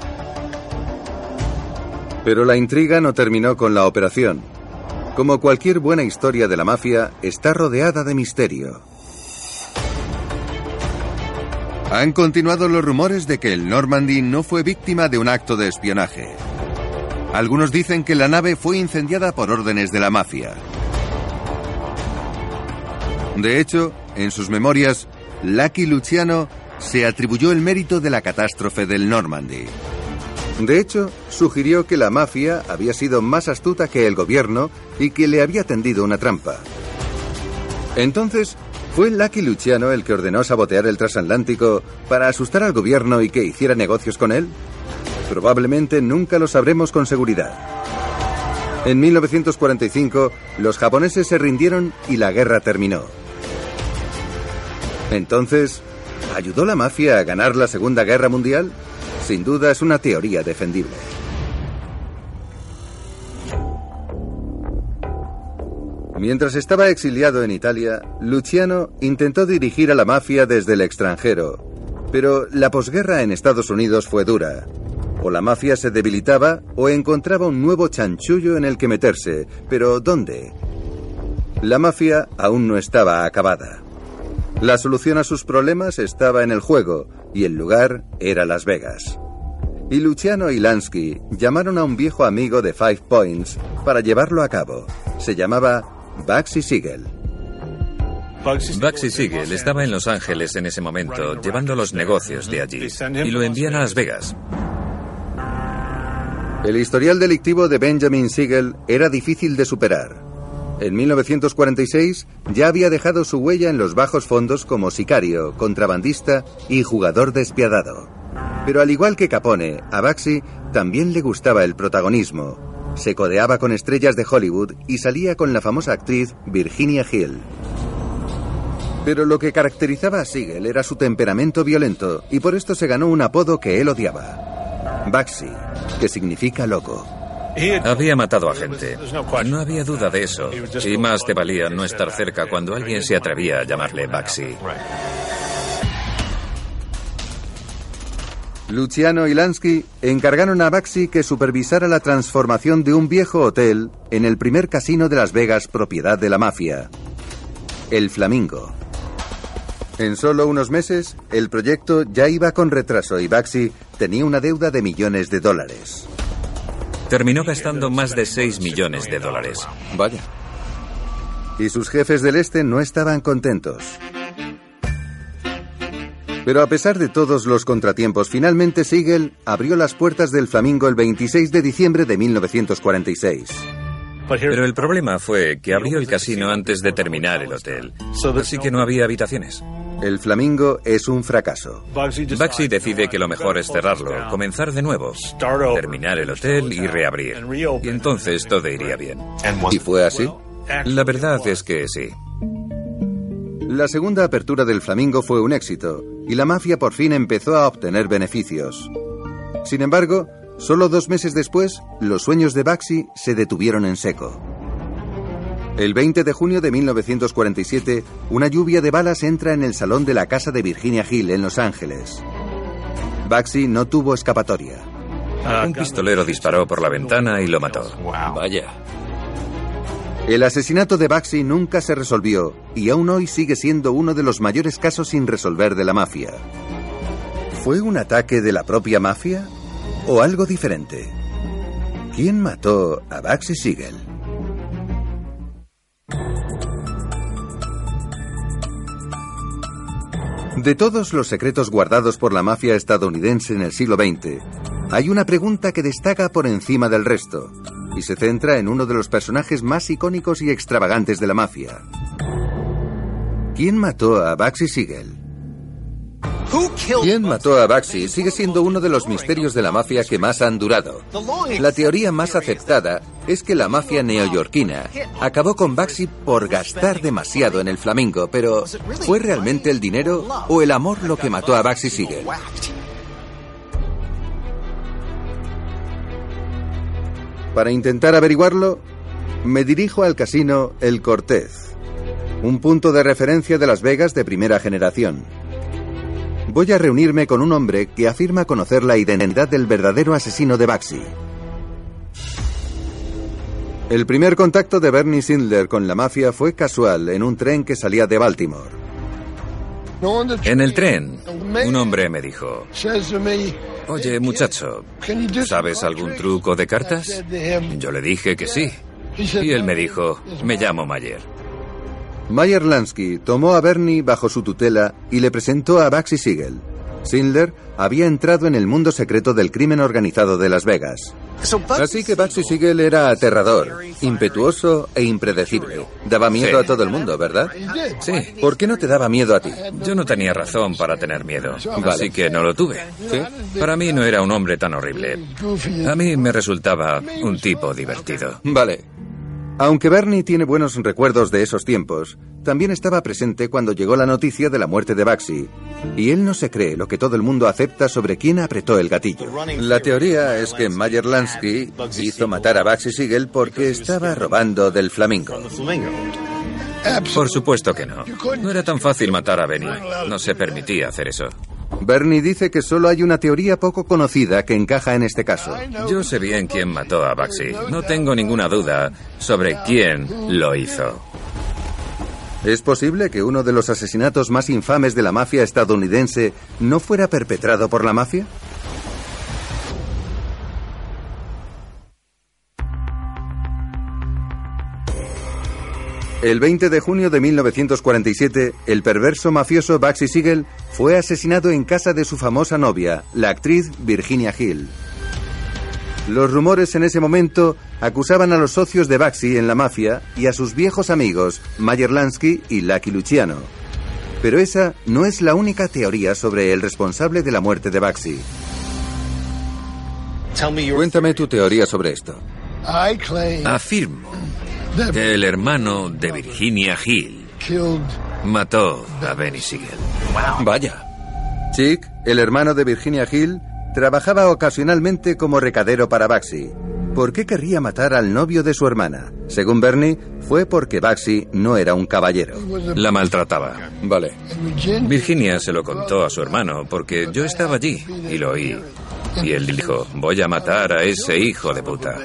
Pero la intriga no terminó con la operación. Como cualquier buena historia de la mafia, está rodeada de misterio. Han continuado los rumores de que el Normandy no fue víctima de un acto de espionaje. Algunos dicen que la nave fue incendiada por órdenes de la mafia. De hecho, en sus memorias, Lucky Luciano se atribuyó el mérito de la catástrofe del Normandy. De hecho, sugirió que la mafia había sido más astuta que el gobierno y que le había tendido una trampa. Entonces, ¿fue Lucky Luciano el que ordenó sabotear el transatlántico para asustar al gobierno y que hiciera negocios con él? Probablemente nunca lo sabremos con seguridad. En 1945, los japoneses se rindieron y la guerra terminó. Entonces, ¿ayudó la mafia a ganar la Segunda Guerra Mundial? Sin duda es una teoría defendible. Mientras estaba exiliado en Italia, Luciano intentó dirigir a la mafia desde el extranjero, pero la posguerra en Estados Unidos fue dura. O la mafia se debilitaba o encontraba un nuevo chanchullo en el que meterse, pero ¿dónde? La mafia aún no estaba acabada. La solución a sus problemas estaba en el juego, y el lugar era Las Vegas. Y Luciano y Lansky llamaron a un viejo amigo de Five Points para llevarlo a cabo. Se llamaba Bugsy Siegel. Bugsy Siegel estaba en Los Ángeles en ese momento, llevando los negocios de allí, y lo envían a Las Vegas. El historial delictivo de Benjamin Siegel era difícil de superar. En 1946 ya había dejado su huella en los bajos fondos como sicario, contrabandista y jugador despiadado. Pero al igual que Capone, a Bugsy también le gustaba el protagonismo. Se codeaba con estrellas de Hollywood y salía con la famosa actriz Virginia Hill. Pero lo que caracterizaba a Siegel era su temperamento violento y por esto se ganó un apodo que él odiaba: Bugsy, que significa loco. Había matado a gente. No había duda de eso. Y más te valía no estar cerca cuando alguien se atrevía a llamarle Bugsy. Luciano y Lansky encargaron a Bugsy que supervisara la transformación de un viejo hotel en el primer casino de Las Vegas propiedad de la mafia, el Flamingo. En solo unos meses, el proyecto ya iba con retraso y Bugsy tenía una deuda de millones de dólares. Terminó gastando más de $6 millones. Vaya. Y sus jefes del este no estaban contentos. Pero a pesar de todos los contratiempos, finalmente Siegel abrió las puertas del Flamingo el 26 de diciembre de 1946. Pero el problema fue que abrió el casino antes de terminar el hotel, así que no había habitaciones. El Flamingo es un fracaso. Bugsy decide que lo mejor es cerrarlo, comenzar de nuevo, terminar el hotel y reabrir. Y entonces todo iría bien. ¿Y fue así? La verdad es que sí. La segunda apertura del Flamingo fue un éxito, y la mafia por fin empezó a obtener beneficios. Sin embargo, solo 2 meses después, los sueños de Bugsy se detuvieron en seco. El 20 de junio de 1947, una lluvia de balas entra en el salón de la casa de Virginia Hill en Los Ángeles. Bugsy no tuvo escapatoria. Un pistolero disparó por la ventana y lo mató. Vaya. El asesinato de Bugsy nunca se resolvió y aún hoy sigue siendo uno de los mayores casos sin resolver de la mafia. ¿Fue un ataque de la propia mafia o algo diferente? ¿Quién mató a Bugsy Siegel? De todos los secretos guardados por la mafia estadounidense en el siglo XX, hay una pregunta que destaca por encima del resto y se centra en uno de los personajes más icónicos y extravagantes de la mafia. ¿Quién mató a Bugsy Siegel? ¿Quién mató a Bugsy sigue siendo uno de los misterios de la mafia que más han durado? La teoría más aceptada es que la mafia neoyorquina acabó con Bugsy por gastar demasiado en el Flamingo, pero ¿fue realmente el dinero o el amor lo que mató a Bugsy Siegel? Para intentar averiguarlo, me dirijo al casino El Cortez, un punto de referencia de Las Vegas de primera generación. Voy a reunirme con un hombre que afirma conocer la identidad del verdadero asesino de Bugsy. El primer contacto de Bernie Sindler con la mafia fue casual en un tren que salía de Baltimore. En el tren, un hombre me dijo: oye, muchacho, ¿sabes algún truco de cartas? Yo le dije que sí. Y él me dijo: me llamo Mayer. Meyer Lansky tomó a Bernie bajo su tutela y le presentó a Bugsy Siegel. Sindler había entrado en el mundo secreto del crimen organizado de Las Vegas. Así que Bugsy Siegel era aterrador, impetuoso e impredecible. Daba miedo a todo el mundo, ¿verdad? Sí. ¿Por qué no te daba miedo a ti? Yo no tenía razón para tener miedo, así que no lo tuve. ¿Sí? Para mí no era un hombre tan horrible. A mí me resultaba un tipo divertido. Vale. Aunque Bernie tiene buenos recuerdos de esos tiempos, también estaba presente cuando llegó la noticia de la muerte de Bugsy, y él no se cree lo que todo el mundo acepta sobre quién apretó el gatillo. La teoría es que Meyer Lansky hizo matar a Bugsy Siegel porque estaba robando del Flamingo. Por supuesto que no. No era tan fácil matar a Benny. No se permitía hacer eso. Bernie dice que solo hay una teoría poco conocida que encaja en este caso. Yo sé bien quién mató a Bugsy. No tengo ninguna duda sobre quién lo hizo. ¿Es posible que uno de los asesinatos más infames de la mafia estadounidense no fuera perpetrado por la mafia? El 20 de junio de 1947, el perverso mafioso Bugsy Siegel fue asesinado en casa de su famosa novia, la actriz Virginia Hill. Los rumores en ese momento acusaban a los socios de Bugsy en la mafia y a sus viejos amigos, Meyer Lansky y Lucky Luciano. Pero esa no es la única teoría sobre el responsable de la muerte de Bugsy. Cuéntame tu teoría sobre esto. Afirmo que el hermano de Virginia Hill mató a Benny Siegel. Vaya. Chick, el hermano de Virginia Hill, trabajaba ocasionalmente como recadero para Bugsy. ¿Por qué querría matar al novio de su hermana? Según Bernie, fue porque Bugsy no era un caballero. La maltrataba. Vale. Virginia se lo contó a su hermano porque yo estaba allí y lo oí. Y él dijo: voy a matar a ese hijo de puta.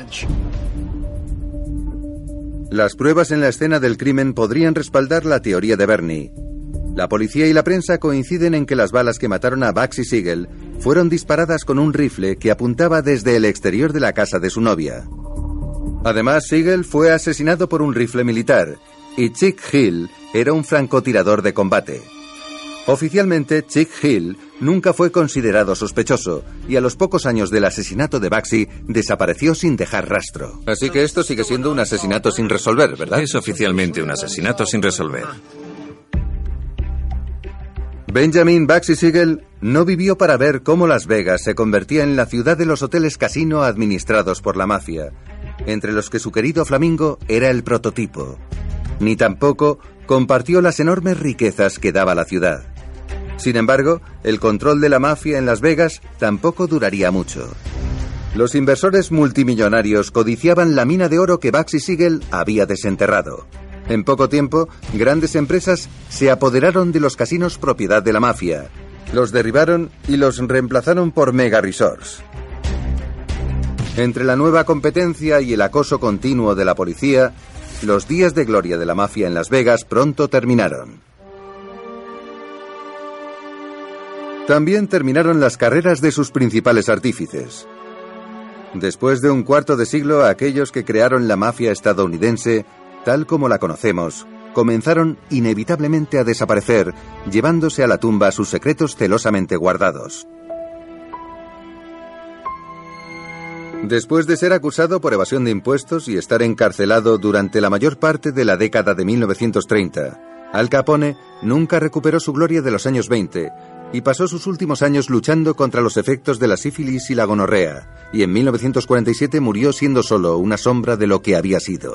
Las pruebas en la escena del crimen podrían respaldar la teoría de Bernie. La policía y la prensa coinciden en que las balas que mataron a Bugsy Siegel fueron disparadas con un rifle que apuntaba desde el exterior de la casa de su novia. Además, Siegel fue asesinado por un rifle militar y Chick Hill era un francotirador de combate. Oficialmente, Chick Hill nunca fue considerado sospechoso y a los pocos años del asesinato de Bugsy desapareció sin dejar rastro. Así que esto sigue siendo un asesinato sin resolver, ¿verdad? Es oficialmente un asesinato sin resolver. Benjamin Bugsy Siegel no vivió para ver cómo Las Vegas se convertía en la ciudad de los hoteles casino administrados por la mafia, entre los que su querido Flamingo era el prototipo. Ni tampoco compartió las enormes riquezas que daba la ciudad. Sin embargo, el control de la mafia en Las Vegas tampoco duraría mucho. Los inversores multimillonarios codiciaban la mina de oro que Bugsy Siegel había desenterrado. En poco tiempo, grandes empresas se apoderaron de los casinos propiedad de la mafia, los derribaron y los reemplazaron por mega resorts. Entre la nueva competencia y el acoso continuo de la policía, los días de gloria de la mafia en Las Vegas pronto terminaron. También terminaron las carreras de sus principales artífices. Después de un cuarto de siglo, aquellos que crearon la mafia estadounidense, tal como la conocemos, comenzaron inevitablemente a desaparecer, llevándose a la tumba sus secretos celosamente guardados. Después de ser acusado por evasión de impuestos y estar encarcelado durante la mayor parte de la década de 1930, Al Capone nunca recuperó su gloria de los años 20 y pasó sus últimos años luchando contra los efectos de la sífilis y la gonorrea, y en 1947 murió siendo solo una sombra de lo que había sido.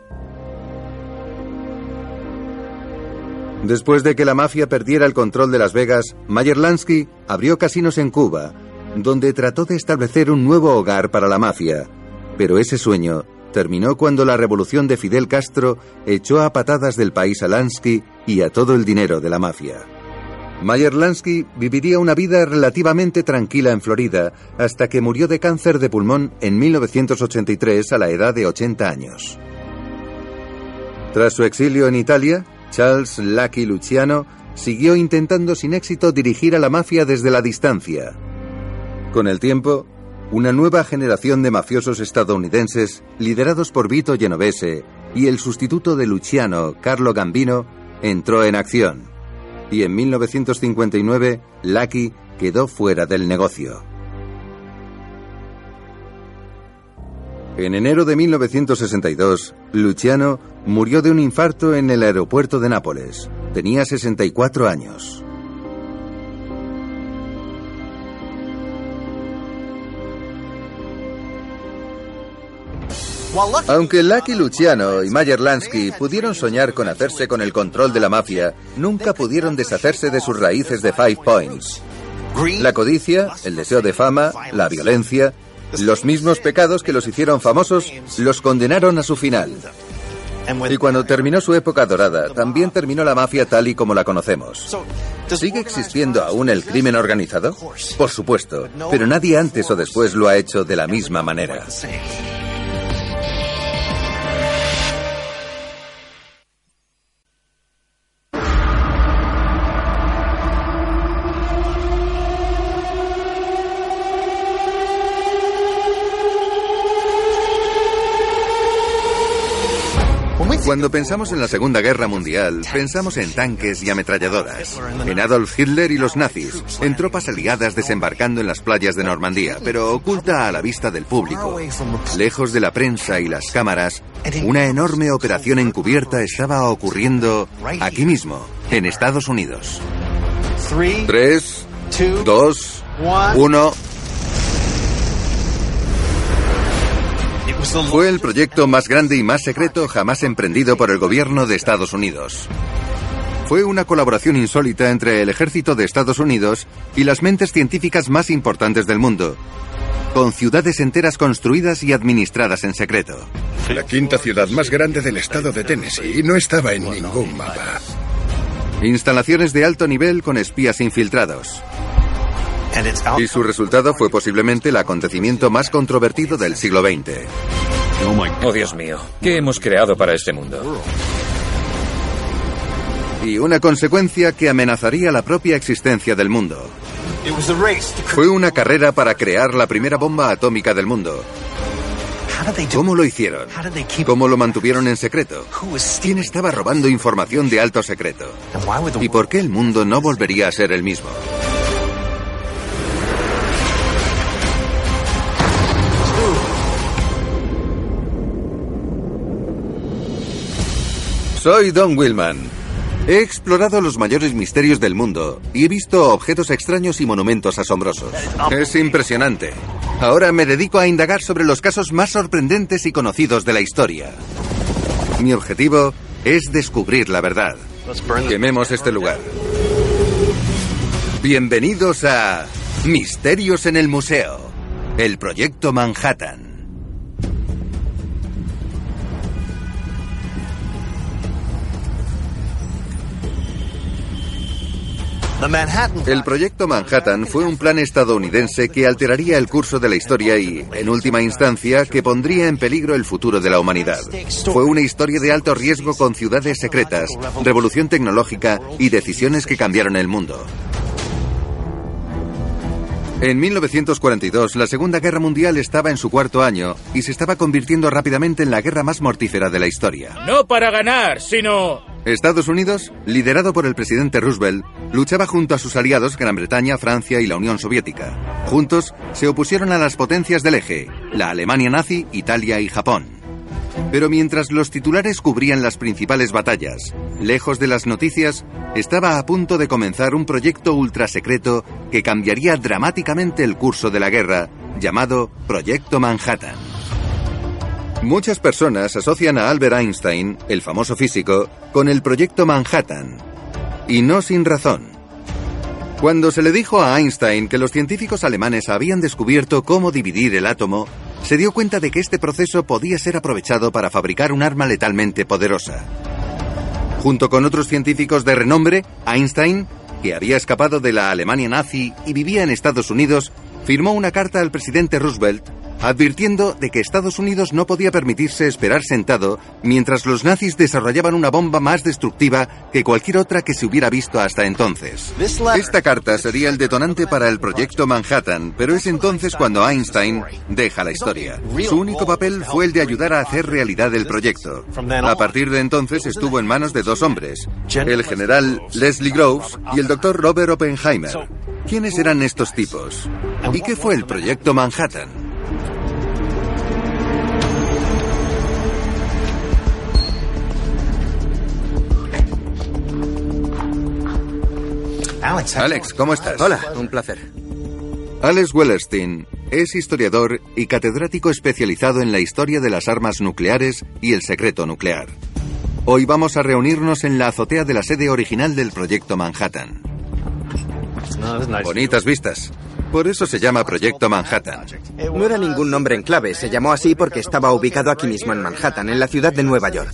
Después de que la mafia perdiera el control de Las Vegas, Meyer Lansky abrió casinos en Cuba, donde trató de establecer un nuevo hogar para la mafia. Pero ese sueño terminó cuando la revolución de Fidel Castro echó a patadas del país a Lansky y a todo el dinero de la mafia. Meyer Lansky viviría una vida relativamente tranquila en Florida hasta que murió de cáncer de pulmón en 1983 a la edad de 80 años. Tras su exilio en Italia, Charles Lucky Luciano siguió intentando sin éxito dirigir a la mafia desde la distancia. Con el tiempo, una nueva generación de mafiosos estadounidenses, liderados por Vito Genovese y el sustituto de Luciano, Carlo Gambino, entró en acción. Y en 1959, Lucky quedó fuera del negocio. En enero de 1962, Luciano murió de un infarto en el aeropuerto de Nápoles. Tenía 64 años. Aunque Lucky Luciano y Meyer Lansky pudieron soñar con hacerse con el control de la mafia, nunca pudieron deshacerse de sus raíces de Five Points. La codicia, el deseo de fama, la violencia, los mismos pecados que los hicieron famosos, los condenaron a su final. Y cuando terminó su época dorada, también terminó la mafia tal y como la conocemos. ¿Sigue existiendo aún el crimen organizado? Por supuesto, pero nadie antes o después lo ha hecho de la misma manera. Cuando pensamos en la Segunda Guerra Mundial, pensamos en tanques y ametralladoras, en Adolf Hitler y los nazis, en tropas aliadas desembarcando en las playas de Normandía, pero oculta a la vista del público. Lejos de la prensa y las cámaras, una enorme operación encubierta estaba ocurriendo aquí mismo, en Estados Unidos. 3, 2, 1... Fue el proyecto más grande y más secreto jamás emprendido por el gobierno de Estados Unidos. Fue una colaboración insólita entre el ejército de Estados Unidos y las mentes científicas más importantes del mundo, con ciudades enteras construidas y administradas en secreto. La quinta ciudad más grande del estado de Tennessee no estaba en ningún mapa. Instalaciones de alto nivel con espías infiltrados. Y su resultado fue posiblemente el acontecimiento más controvertido del siglo XX. Oh, Dios mío, ¿qué hemos creado para este mundo? Y una consecuencia que amenazaría la propia existencia del mundo. Fue una carrera para crear la primera bomba atómica del mundo. ¿Cómo lo hicieron? ¿Cómo lo mantuvieron en secreto? ¿Quién estaba robando información de alto secreto? ¿Y por qué el mundo no volvería a ser el mismo? Soy Don Willman. He explorado los mayores misterios del mundo y he visto objetos extraños y monumentos asombrosos. Es impresionante. Ahora me dedico a indagar sobre los casos más sorprendentes y conocidos de la historia. Mi objetivo es descubrir la verdad. Quememos este lugar. Bienvenidos a Misterios en el Museo, el Proyecto Manhattan. El Proyecto Manhattan fue un plan estadounidense que alteraría el curso de la historia y, en última instancia, que pondría en peligro el futuro de la humanidad. Fue una historia de alto riesgo con ciudades secretas, revolución tecnológica y decisiones que cambiaron el mundo. En 1942, la Segunda Guerra Mundial estaba en su cuarto año y se estaba convirtiendo rápidamente en la guerra más mortífera de la historia. No para ganar, sino Estados Unidos, liderado por el presidente Roosevelt, luchaba junto a sus aliados Gran Bretaña, Francia y la Unión Soviética. Juntos se opusieron a las potencias del eje, la Alemania nazi, Italia y Japón. Pero mientras los titulares cubrían las principales batallas, lejos de las noticias, estaba a punto de comenzar un proyecto ultrasecreto que cambiaría dramáticamente el curso de la guerra, llamado Proyecto Manhattan. Muchas personas asocian a Albert Einstein, el famoso físico, con el Proyecto Manhattan. Y no sin razón. Cuando se le dijo a Einstein que los científicos alemanes habían descubierto cómo dividir el átomo, se dio cuenta de que este proceso podía ser aprovechado para fabricar un arma letalmente poderosa. Junto con otros científicos de renombre, Einstein, que había escapado de la Alemania nazi y vivía en Estados Unidos, firmó una carta al presidente Roosevelt advirtiendo de que Estados Unidos no podía permitirse esperar sentado mientras los nazis desarrollaban una bomba más destructiva que cualquier otra que se hubiera visto hasta entonces. Esta carta sería el detonante para el Proyecto Manhattan, pero es entonces cuando Einstein deja la historia. Su único papel fue el de ayudar a hacer realidad el proyecto. A partir de entonces estuvo en manos de dos hombres, el general Leslie Groves y el doctor Robert Oppenheimer. ¿Quiénes eran estos tipos? ¿Y qué fue el Proyecto Manhattan? Alex, ¿cómo estás? Hola, un placer. Alex Wellerstein es historiador y catedrático especializado en la historia de las armas nucleares y el secreto nuclear. Hoy vamos a reunirnos en la azotea de la sede original del Proyecto Manhattan. Bonitas vistas. Por eso se llama Proyecto Manhattan. No era ningún nombre en clave, se llamó así porque estaba ubicado aquí mismo en Manhattan, en la ciudad de Nueva York.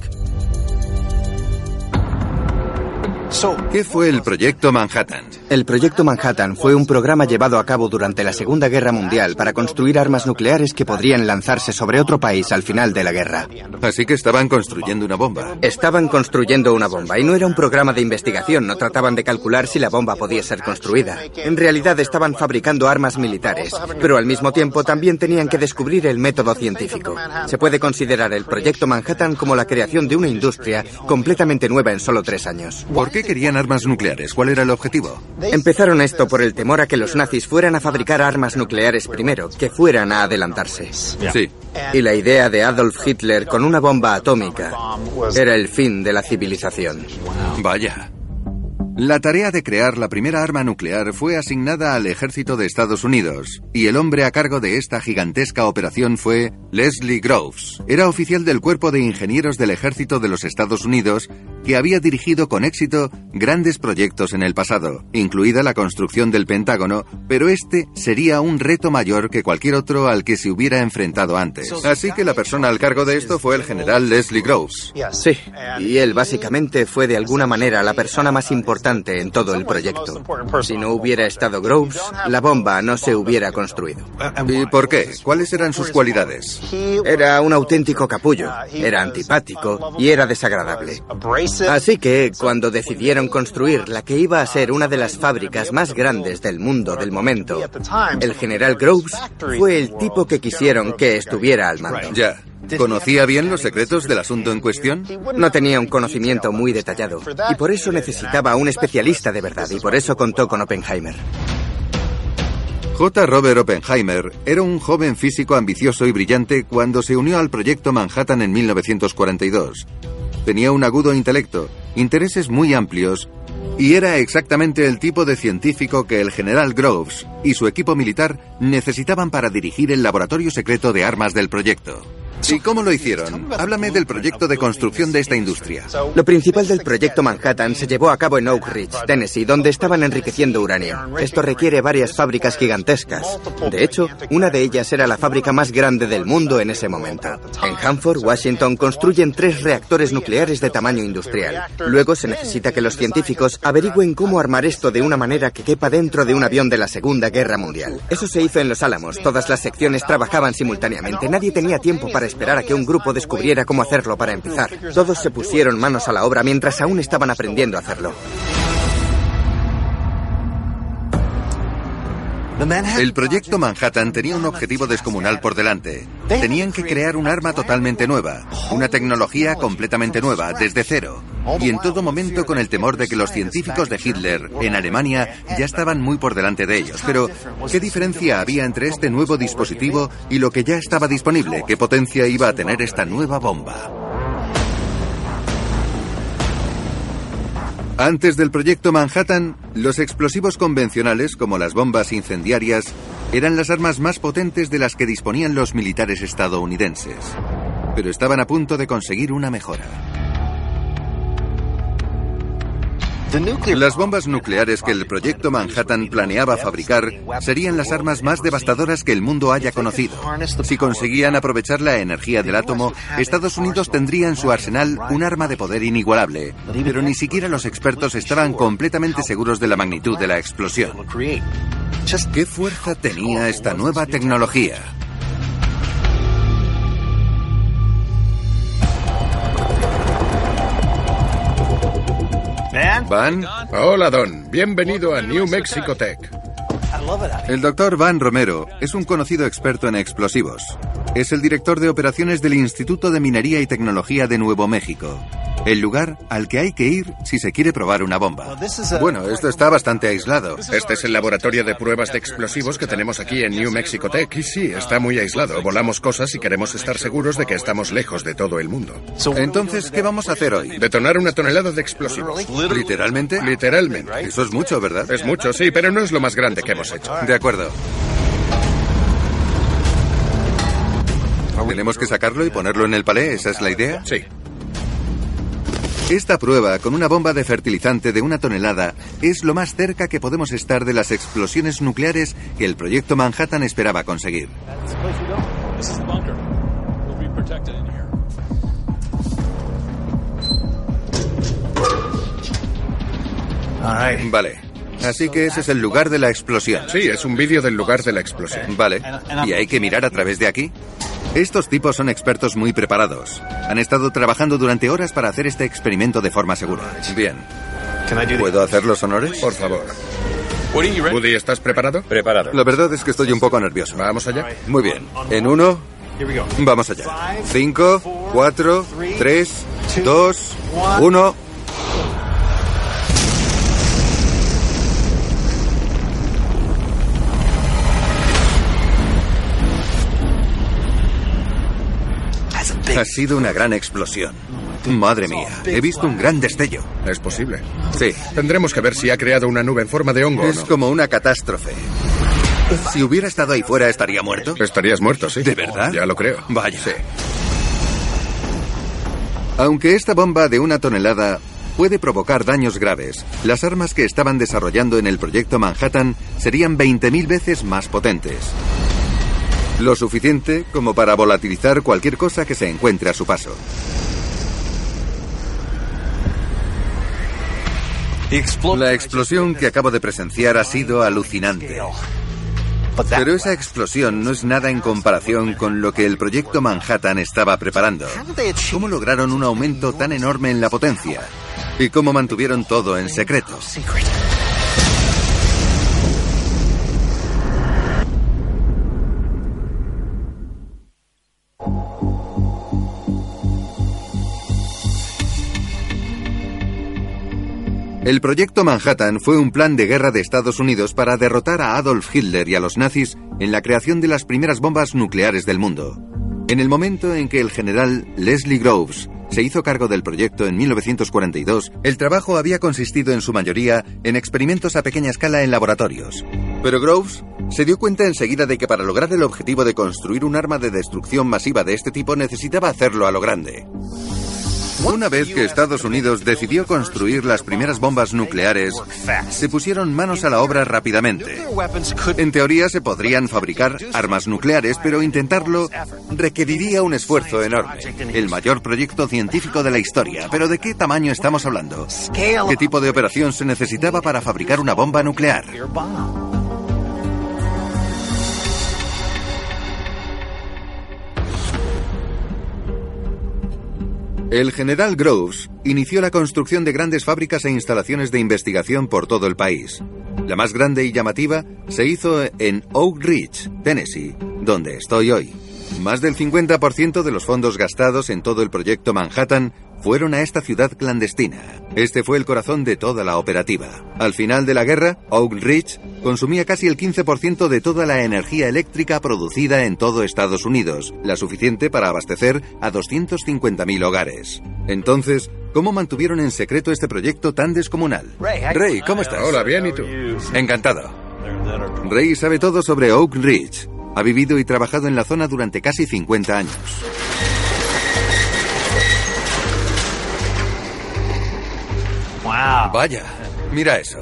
¿Qué fue el Proyecto Manhattan? El Proyecto Manhattan fue un programa llevado a cabo durante la Segunda Guerra Mundial para construir armas nucleares que podrían lanzarse sobre otro país al final de la guerra. Así que estaban construyendo una bomba. Estaban construyendo una bomba y no era un programa de investigación, no trataban de calcular si la bomba podía ser construida. En realidad estaban fabricando armas militares, pero al mismo tiempo también tenían que descubrir el método científico. Se puede considerar el Proyecto Manhattan como la creación de una industria completamente nueva en solo 3 años. ¿Por qué querían armas nucleares? ¿Cuál era el objetivo? Empezaron esto por el temor a que los nazis fueran a fabricar armas nucleares primero, que fueran a adelantarse. Sí. Y la idea de Adolf Hitler con una bomba atómica era el fin de la civilización. Vaya. La tarea de crear la primera arma nuclear fue asignada al ejército de Estados Unidos, y el hombre a cargo de esta gigantesca operación fue Leslie Groves. Era oficial del Cuerpo de Ingenieros del Ejército de los Estados Unidos, que había dirigido con éxito grandes proyectos en el pasado, incluida la construcción del Pentágono, pero este sería un reto mayor que cualquier otro al que se hubiera enfrentado antes. Así que la persona al cargo de esto fue el general Leslie Groves. Sí, y él básicamente fue de alguna manera la persona más importante en todo el proyecto. Si no hubiera estado Groves, la bomba no se hubiera construido. ¿Y por qué? ¿Cuáles eran sus cualidades? Era un auténtico capullo, era antipático y era desagradable. Así que, cuando decidieron construir la que iba a ser una de las fábricas más grandes del mundo del momento, el general Groves fue el tipo que quisieron que estuviera al mando. Ya. ¿Conocía bien los secretos del asunto en cuestión? No tenía un conocimiento muy detallado, y por eso necesitaba un especialista de verdad, y por eso contó con Oppenheimer. J. Robert Oppenheimer era un joven físico ambicioso y brillante cuando se unió al Proyecto Manhattan en 1942. Tenía un agudo intelecto, intereses muy amplios, y era exactamente el tipo de científico que el general Groves y su equipo militar necesitaban para dirigir el laboratorio secreto de armas del proyecto. ¿Y cómo lo hicieron? Háblame del proyecto de construcción de esta industria. Lo principal del Proyecto Manhattan se llevó a cabo en Oak Ridge, Tennessee, donde estaban enriqueciendo uranio. Esto requiere varias fábricas gigantescas. De hecho, una de ellas era la fábrica más grande del mundo en ese momento. En Hanford, Washington, construyen 3 reactores nucleares de tamaño industrial. Luego se necesita que los científicos averigüen cómo armar esto de una manera que quepa dentro de un avión de la Segunda Guerra Mundial. Eso se hizo en Los Álamos. Todas las secciones trabajaban simultáneamente. Nadie tenía tiempo para esperar a que un grupo descubriera cómo hacerlo para empezar. Todos se pusieron manos a la obra mientras aún estaban aprendiendo a hacerlo. El proyecto Manhattan tenía un objetivo descomunal por delante. Tenían que crear un arma totalmente nueva, una tecnología completamente nueva, desde cero. Y en todo momento con el temor de que los científicos de Hitler, en Alemania, ya estaban muy por delante de ellos. Pero, ¿qué diferencia había entre este nuevo dispositivo y lo que ya estaba disponible? ¿Qué potencia iba a tener esta nueva bomba? Antes del proyecto Manhattan, los explosivos convencionales, como las bombas incendiarias, eran las armas más potentes de las que disponían los militares estadounidenses. Pero estaban a punto de conseguir una mejora. Las bombas nucleares que el proyecto Manhattan planeaba fabricar serían las armas más devastadoras que el mundo haya conocido. Si conseguían aprovechar la energía del átomo, Estados Unidos tendría en su arsenal un arma de poder inigualable. Pero ni siquiera los expertos estaban completamente seguros de la magnitud de la explosión. ¿Qué fuerza tenía esta nueva tecnología? ¿Van? Hola, Don. Bienvenido a New Mexico Tech. El doctor Van Romero es un conocido experto en explosivos. Es el director de operaciones del Instituto de Minería y Tecnología de Nuevo México, el lugar al que hay que ir si se quiere probar una bomba. Bueno, esto está bastante aislado. Este es el laboratorio de pruebas de explosivos que tenemos aquí en New Mexico Tech. Y sí, está muy aislado. Volamos cosas y queremos estar seguros de que estamos lejos de todo el mundo. Entonces, ¿qué vamos a hacer hoy? Detonar 1 tonelada de explosivos. ¿Literalmente? Literalmente. Eso es mucho, ¿verdad? Es mucho, sí, pero no es lo más grande que hemos hecho. De acuerdo. ¿Tenemos que sacarlo y ponerlo en el palé? ¿Esa es la idea? Sí. Esta prueba con una bomba de fertilizante de 1 tonelada es lo más cerca que podemos estar de las explosiones nucleares que el proyecto Manhattan esperaba conseguir. Vale. Así que ese es el lugar de la explosión. Sí, es un vídeo del lugar de la explosión. Vale. ¿Y hay que mirar a través de aquí? Estos tipos son expertos muy preparados. Han estado trabajando durante horas para hacer este experimento de forma segura. Bien. ¿Puedo hacer los honores? Por favor. Woody, ¿estás preparado? Preparado. La verdad es que estoy un poco nervioso. ¿Vamos allá? Muy bien. En 1, vamos allá. 5, 4, 3, 2, 1... Ha sido una gran explosión. Madre mía, he visto un gran destello. Es posible. Sí. Tendremos que ver si ha creado una nube en forma de hongo. Es como una catástrofe. Si hubiera estado ahí fuera, ¿estaría muerto? Estarías muerto, sí. ¿De verdad? Ya lo creo. Vaya. Sí. Aunque esta bomba de 1 tonelada puede provocar daños graves, las armas que estaban desarrollando en el proyecto Manhattan serían 20.000 veces más potentes. Lo suficiente como para volatilizar cualquier cosa que se encuentre a su paso. La explosión que acabo de presenciar ha sido alucinante. Pero esa explosión no es nada en comparación con lo que el proyecto Manhattan estaba preparando. ¿Cómo lograron un aumento tan enorme en la potencia? ¿Y cómo mantuvieron todo en secreto? El proyecto Manhattan fue un plan de guerra de Estados Unidos para derrotar a Adolf Hitler y a los nazis en la creación de las primeras bombas nucleares del mundo. En el momento en que el general Leslie Groves se hizo cargo del proyecto en 1942, el trabajo había consistido en su mayoría en experimentos a pequeña escala en laboratorios. Pero Groves se dio cuenta enseguida de que para lograr el objetivo de construir un arma de destrucción masiva de este tipo necesitaba hacerlo a lo grande. Una vez que Estados Unidos decidió construir las primeras bombas nucleares, se pusieron manos a la obra rápidamente. En teoría se podrían fabricar armas nucleares, pero intentarlo requeriría un esfuerzo enorme. El mayor proyecto científico de la historia. ¿Pero de qué tamaño estamos hablando? ¿Qué tipo de operación se necesitaba para fabricar una bomba nuclear? El general Groves inició la construcción de grandes fábricas e instalaciones de investigación por todo el país. La más grande y llamativa se hizo en Oak Ridge, Tennessee, donde estoy hoy. Más del 50% de los fondos gastados en todo el proyecto Manhattan fueron a esta ciudad clandestina. Este fue el corazón de toda la operativa. Al final de la guerra, Oak Ridge consumía casi el 15% de toda la energía eléctrica producida en todo Estados Unidos, la suficiente para abastecer a 250.000 hogares. Entonces, ¿cómo mantuvieron en secreto este proyecto tan descomunal? Ray, ¿cómo estás? Hola, bien, ¿y tú? Encantado. Ray sabe todo sobre Oak Ridge. Ha vivido y trabajado en la zona durante casi 50 años. Vaya, mira eso.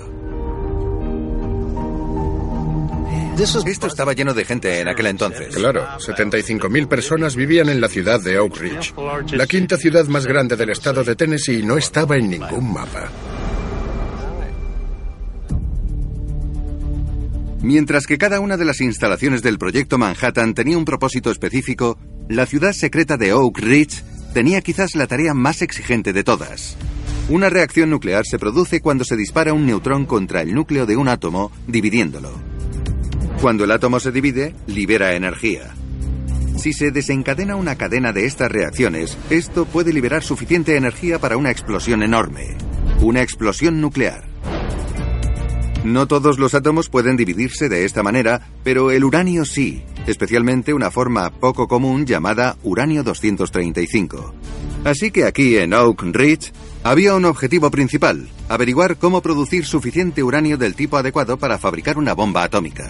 Esto estaba lleno de gente en aquel entonces. Claro, 75.000 personas vivían en la ciudad de Oak Ridge. La quinta ciudad más grande del estado de Tennessee no estaba en ningún mapa. Mientras que cada una de las instalaciones del proyecto Manhattan tenía un propósito específico, la ciudad secreta de Oak Ridge tenía quizás la tarea más exigente de todas. Una reacción nuclear se produce cuando se dispara un neutrón contra el núcleo de un átomo, dividiéndolo. Cuando el átomo se divide, libera energía. Si se desencadena una cadena de estas reacciones, esto puede liberar suficiente energía para una explosión enorme. Una explosión nuclear. No todos los átomos pueden dividirse de esta manera, pero el uranio sí, especialmente una forma poco común llamada uranio-235. Así que aquí en Oak Ridge había un objetivo principal: averiguar cómo producir suficiente uranio del tipo adecuado para fabricar una bomba atómica.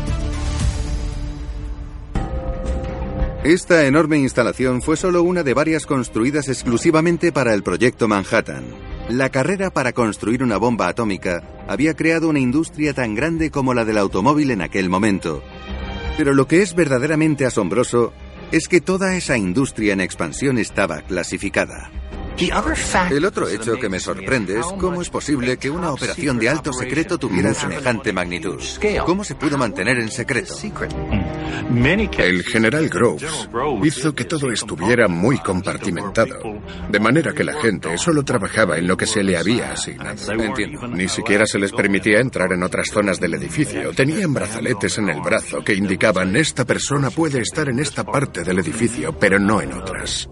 Esta enorme instalación fue solo una de varias construidas exclusivamente para el proyecto Manhattan. La carrera para construir una bomba atómica había creado una industria tan grande como la del automóvil en aquel momento. Pero lo que es verdaderamente asombroso es que toda esa industria en expansión estaba clasificada. El otro hecho que me sorprende es cómo es posible que una operación de alto secreto tuviera semejante magnitud. ¿Cómo se pudo mantener en secreto? El general Groves hizo que todo estuviera muy compartimentado, de manera que la gente solo trabajaba en lo que se le había asignado. Entiendo. Ni siquiera se les permitía entrar en otras zonas del edificio. Tenían brazaletes en el brazo que indicaban: esta persona puede estar en esta parte del edificio, pero no en otras.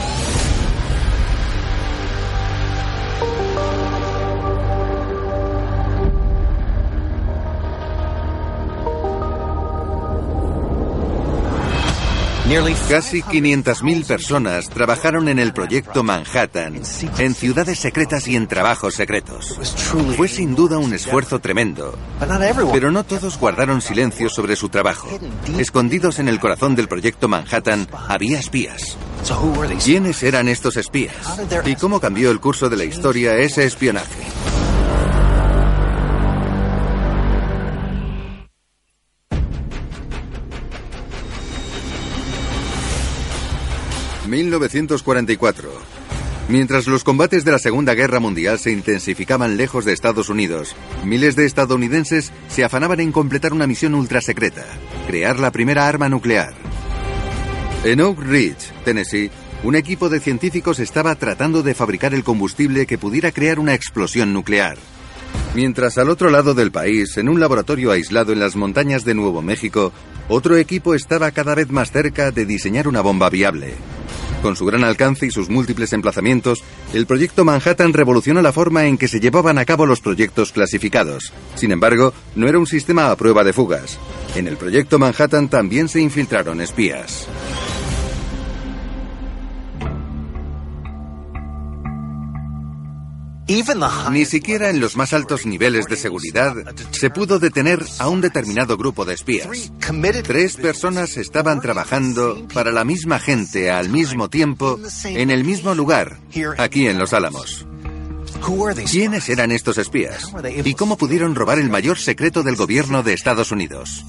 Casi 500.000 personas trabajaron en el proyecto Manhattan, en ciudades secretas y en trabajos secretos. Fue sin duda un esfuerzo tremendo, pero no todos guardaron silencio sobre su trabajo. Escondidos en el corazón del proyecto Manhattan había espías. ¿Quiénes eran estos espías? ¿Y cómo cambió el curso de la historia ese espionaje? ...1944... Mientras los combates de la Segunda Guerra Mundial se intensificaban lejos de Estados Unidos, miles de estadounidenses se afanaban en completar una misión ultrasecreta: crear la primera arma nuclear. En Oak Ridge, Tennessee, un equipo de científicos estaba tratando de fabricar el combustible que pudiera crear una explosión nuclear. Mientras al otro lado del país, en un laboratorio aislado en las montañas de Nuevo México, otro equipo estaba cada vez más cerca de diseñar una bomba viable. Con su gran alcance y sus múltiples emplazamientos, el proyecto Manhattan revolucionó la forma en que se llevaban a cabo los proyectos clasificados. Sin embargo, no era un sistema a prueba de fugas. En el proyecto Manhattan también se infiltraron espías. Ni siquiera en los más altos niveles de seguridad se pudo detener a un determinado grupo de espías. 3 personas estaban trabajando para la misma gente al mismo tiempo, en el mismo lugar, aquí en Los Álamos. ¿Quiénes eran estos espías? ¿Y cómo pudieron robar el mayor secreto del gobierno de Estados Unidos?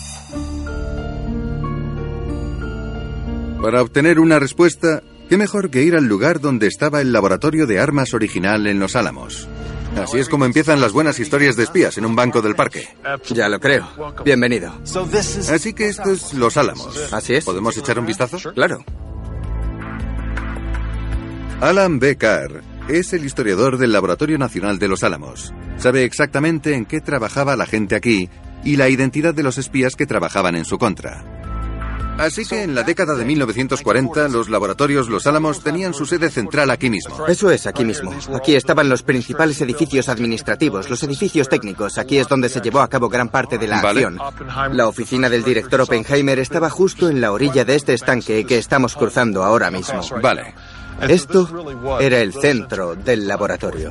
Para obtener una respuesta, ¿qué mejor que ir al lugar donde estaba el laboratorio de armas original en Los Álamos? Así es como empiezan las buenas historias de espías, en un banco del parque. Ya lo creo. Bienvenido. Así que esto es Los Álamos. Así es. ¿Podemos echar un vistazo? Claro. Alan B. Carr es el historiador del Laboratorio Nacional de Los Álamos. Sabe exactamente en qué trabajaba la gente aquí y la identidad de los espías que trabajaban en su contra. Así que en la década de 1940 los laboratorios Los Álamos tenían su sede central aquí mismo. Eso es, aquí mismo. Aquí estaban los principales edificios administrativos, los edificios técnicos. Aquí es donde se llevó a cabo gran parte de la acción. La oficina del director Oppenheimer estaba justo en la orilla de este estanque que estamos cruzando ahora mismo. Vale. Esto era el centro del laboratorio.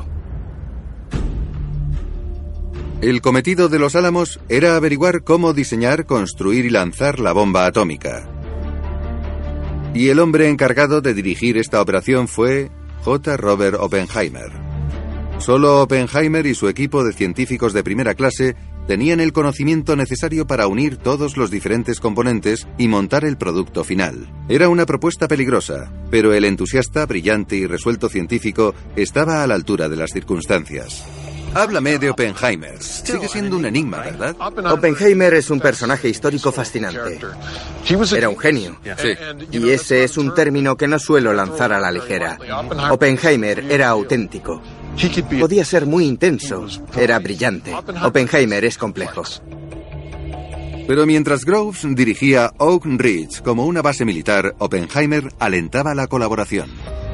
El cometido de Los Álamos era averiguar cómo diseñar, construir y lanzar la bomba atómica. Y el hombre encargado de dirigir esta operación fue J. Robert Oppenheimer. Solo Oppenheimer y su equipo de científicos de primera clase tenían el conocimiento necesario para unir todos los diferentes componentes y montar el producto final. Era una propuesta peligrosa, pero el entusiasta, brillante y resuelto científico estaba a la altura de las circunstancias. Háblame de Oppenheimer. Sigue siendo un enigma, ¿verdad? Oppenheimer es un personaje histórico fascinante. Era un genio. Sí. Y ese es un término que no suelo lanzar a la ligera. Oppenheimer era auténtico. Podía ser muy intenso. Era brillante. Oppenheimer es complejo. Pero mientras Groves dirigía Oak Ridge como una base militar, Oppenheimer alentaba la colaboración.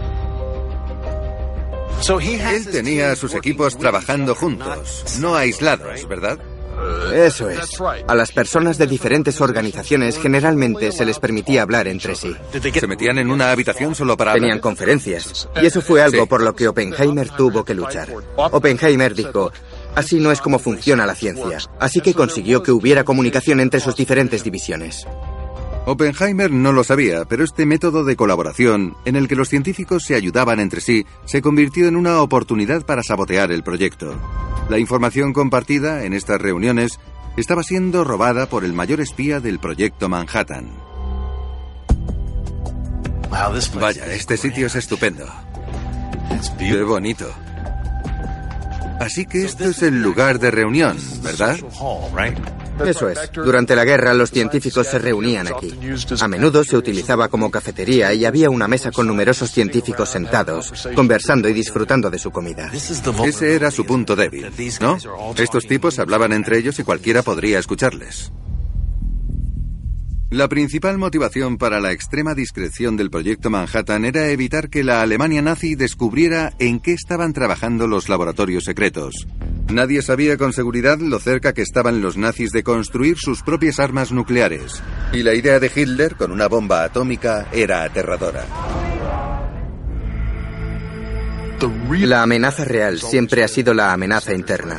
Él tenía a sus equipos trabajando juntos, no aislados, ¿verdad? Eso es. A las personas de diferentes organizaciones generalmente se les permitía hablar entre sí. ¿Se metían en una habitación solo para hablar? Tenían conferencias. Y eso fue algo por lo que Oppenheimer tuvo que luchar. Oppenheimer dijo: así no es como funciona la ciencia. Así que consiguió que hubiera comunicación entre sus diferentes divisiones. Oppenheimer no lo sabía, pero este método de colaboración, en el que los científicos se ayudaban entre sí, se convirtió en una oportunidad para sabotear el proyecto. La información compartida en estas reuniones estaba siendo robada por el mayor espía del proyecto Manhattan. Vaya, este sitio es estupendo. Qué bonito. Así que esto es el lugar de reunión, ¿verdad? Eso es. Durante la guerra los científicos se reunían aquí. A menudo se utilizaba como cafetería y había una mesa con numerosos científicos sentados, conversando y disfrutando de su comida. Ese era su punto débil, ¿no? Estos tipos hablaban entre ellos y cualquiera podría escucharles. La principal motivación para la extrema discreción del proyecto Manhattan era evitar que la Alemania nazi descubriera en qué estaban trabajando los laboratorios secretos. Nadie sabía con seguridad lo cerca que estaban los nazis de construir sus propias armas nucleares. Y la idea de Hitler con una bomba atómica era aterradora. La amenaza real siempre ha sido la amenaza interna.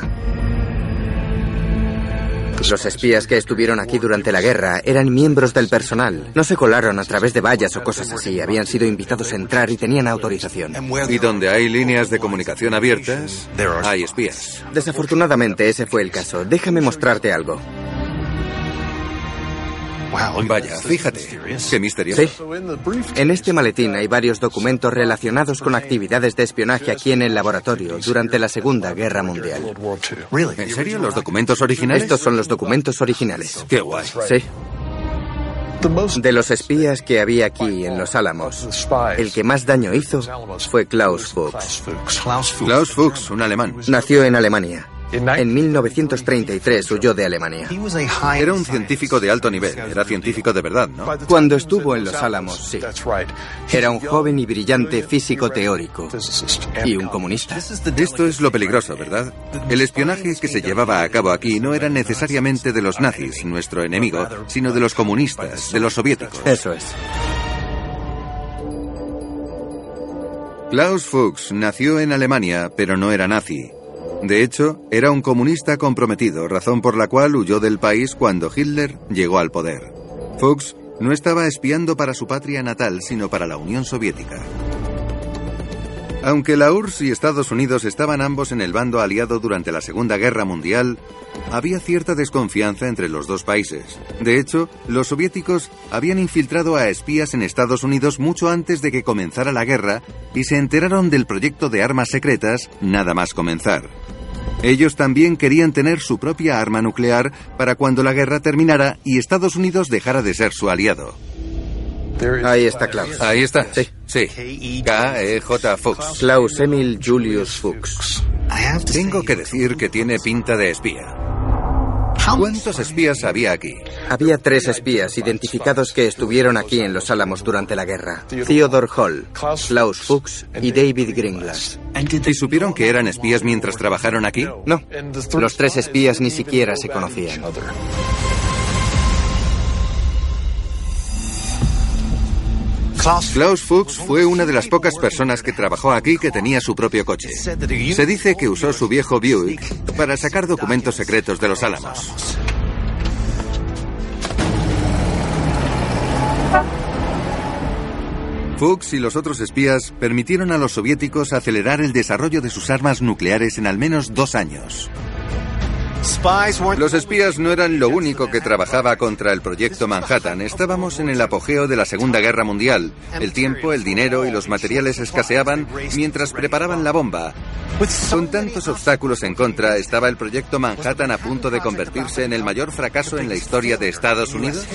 Los espías que estuvieron aquí durante la guerra eran miembros del personal. No se colaron a través de vallas o cosas así. Habían sido invitados a entrar y tenían autorización. Y donde hay líneas de comunicación abiertas, hay espías. Desafortunadamente ese fue el caso. Déjame mostrarte algo. Vaya, fíjate, qué misterioso. Sí. En este maletín hay varios documentos relacionados con actividades de espionaje aquí en el laboratorio durante la Segunda Guerra Mundial. ¿En serio? ¿Los documentos originales? Estos son los documentos originales. Qué guay. Sí. De los espías que había aquí en Los Álamos, el que más daño hizo fue Klaus Fuchs. Klaus Fuchs, un alemán. Nació en Alemania. En 1933 huyó de Alemania. Era un científico de alto nivel, era científico de verdad, ¿no? Cuando estuvo en Los Álamos, sí. Era un joven y brillante físico teórico. Y un comunista. Esto es lo peligroso, ¿verdad? El espionaje que se llevaba a cabo aquí no era necesariamente de los nazis, nuestro enemigo, sino de los comunistas, de los soviéticos. Eso es. Klaus Fuchs nació en Alemania, pero no era nazi. De hecho, era un comunista comprometido, razón por la cual huyó del país cuando Hitler llegó al poder. Fuchs no estaba espiando para su patria natal, sino para la Unión Soviética. Aunque la URSS y Estados Unidos estaban ambos en el bando aliado durante la Segunda Guerra Mundial, había cierta desconfianza entre los dos países. De hecho, los soviéticos habían infiltrado a espías en Estados Unidos mucho antes de que comenzara la guerra y se enteraron del proyecto de armas secretas nada más comenzar. Ellos también querían tener su propia arma nuclear para cuando la guerra terminara y Estados Unidos dejara de ser su aliado. Ahí está Klaus. Ahí está. Sí. Sí, K.E.J. Fuchs. Klaus Emil Julius Fuchs. Tengo que decir que tiene pinta de espía. ¿Cuántos espías había aquí? Había 3 espías identificados que estuvieron aquí en Los Álamos durante la guerra. Theodor Hall, Klaus Fuchs y David Greenglass. ¿Y supieron que eran espías mientras trabajaron aquí? No, los 3 espías ni siquiera se conocían. Klaus Fuchs fue una de las pocas personas que trabajó aquí que tenía su propio coche. Se dice que usó su viejo Buick para sacar documentos secretos de Los Álamos. Fuchs y los otros espías permitieron a los soviéticos acelerar el desarrollo de sus armas nucleares en al menos 2 años. Los espías no eran lo único que trabajaba contra el proyecto Manhattan. Estábamos en el apogeo de la Segunda Guerra Mundial. El tiempo, el dinero y los materiales escaseaban mientras preparaban la bomba. Con tantos obstáculos en contra, ¿estaba el proyecto Manhattan a punto de convertirse en el mayor fracaso en la historia de Estados Unidos?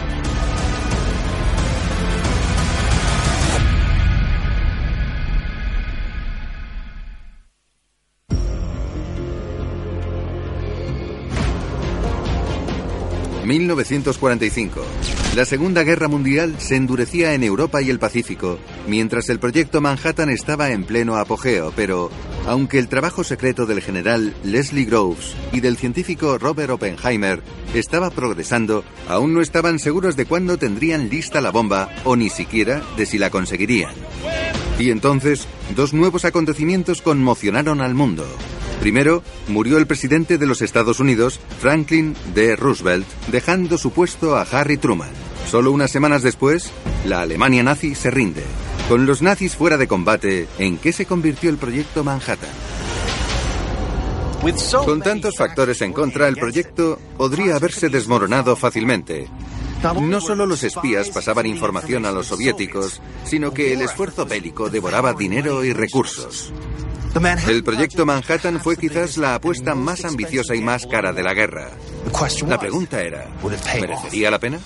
...1945... La Segunda Guerra Mundial se endurecía en Europa y el Pacífico, mientras el proyecto Manhattan estaba en pleno apogeo, pero... aunque el trabajo secreto del general Leslie Groves y del científico Robert Oppenheimer estaba progresando, aún no estaban seguros de cuándo tendrían lista la bomba, o ni siquiera de si la conseguirían. Y entonces, 2 nuevos acontecimientos conmocionaron al mundo. Primero, murió el presidente de los Estados Unidos, Franklin D. Roosevelt, dejando su puesto a Harry Truman. Solo unas semanas después, la Alemania nazi se rinde. Con los nazis fuera de combate, ¿en qué se convirtió el proyecto Manhattan? Con tantos factores en contra, el proyecto podría haberse desmoronado fácilmente. No solo los espías pasaban información a los soviéticos, sino que el esfuerzo bélico devoraba dinero y recursos. El proyecto Manhattan fue quizás la apuesta más ambiciosa y más cara de la guerra. La pregunta era, ¿merecería la pena?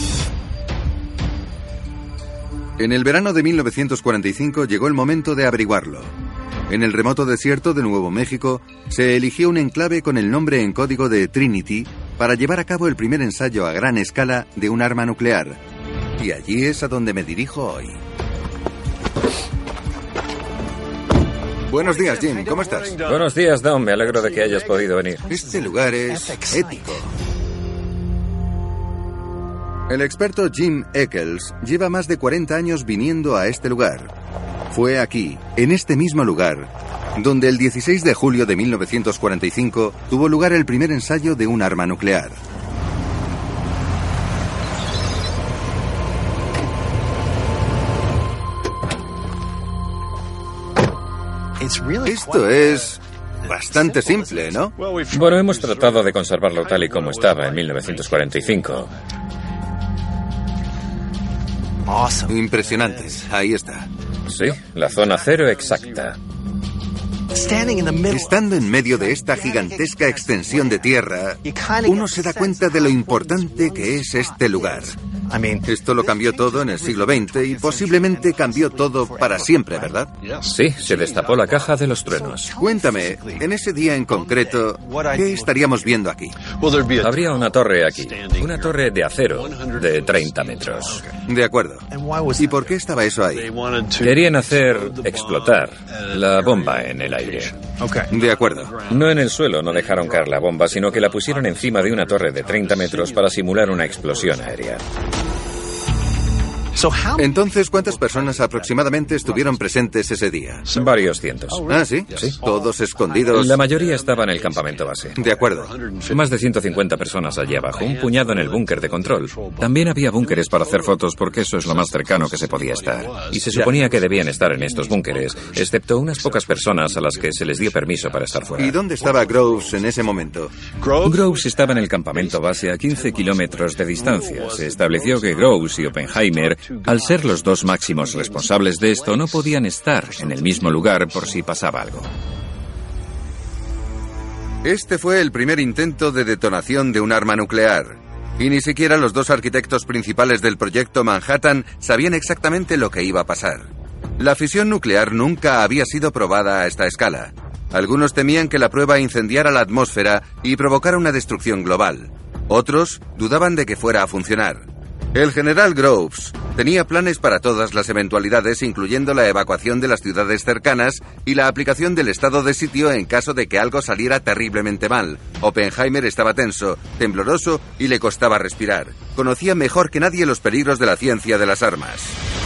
En el verano de 1945 llegó el momento de averiguarlo. En el remoto desierto de Nuevo México se eligió un enclave con el nombre en código de Trinity para llevar a cabo el primer ensayo a gran escala de un arma nuclear. Y allí es a donde me dirijo hoy. Buenos días, Jim. ¿Cómo estás? Buenos días, Don. Me alegro de que hayas podido venir. Este lugar es épico. El experto Jim Eccles lleva más de 40 años viniendo a este lugar. Fue aquí, en este mismo lugar, donde el 16 de julio de 1945 tuvo lugar el primer ensayo de un arma nuclear. Esto es bastante simple, ¿no? Bueno, hemos tratado de conservarlo tal y como estaba en 1945. Impresionante. Ahí está. Sí, la zona cero exacta. Estando en medio de esta gigantesca extensión de tierra, uno se da cuenta de lo importante que es este lugar. Esto lo cambió todo en el siglo XX y posiblemente cambió todo para siempre, ¿verdad? Sí, se destapó la caja de los truenos. Cuéntame, en ese día en concreto, ¿qué estaríamos viendo aquí? Habría una torre aquí, una torre de acero de 30 metros. De acuerdo. ¿Y por qué estaba eso ahí? Querían hacer explotar la bomba en el aire. De acuerdo. No en el suelo, no dejaron caer la bomba, sino que la pusieron encima de una torre de 30 metros para simular una explosión aérea. Entonces, ¿cuántas personas aproximadamente estuvieron presentes ese día? Varios cientos. ¿Ah, sí? Sí. ¿Todos escondidos? La mayoría estaba en el campamento base. De acuerdo. Más de 150 personas allí abajo, un puñado en el búnker de control. También había búnkeres para hacer fotos porque eso es lo más cercano que se podía estar. Y se suponía que debían estar en estos búnkeres, excepto unas pocas personas a las que se les dio permiso para estar fuera. ¿Y dónde estaba Groves en ese momento? Groves estaba en el campamento base a 15 kilómetros de distancia. Se estableció que Groves y Oppenheimer, al ser los 2 máximos responsables de esto, no podían estar en el mismo lugar por si pasaba algo. Este fue el primer intento de detonación de un arma nuclear. Y ni siquiera los 2 arquitectos principales del proyecto Manhattan sabían exactamente lo que iba a pasar. La fisión nuclear nunca había sido probada a esta escala. Algunos temían que la prueba incendiara la atmósfera y provocara una destrucción global. Otros dudaban de que fuera a funcionar. El general Groves tenía planes para todas las eventualidades, incluyendo la evacuación de las ciudades cercanas y la aplicación del estado de sitio en caso de que algo saliera terriblemente mal. Oppenheimer estaba tenso, tembloroso y le costaba respirar. Conocía mejor que nadie los peligros de la ciencia de las armas.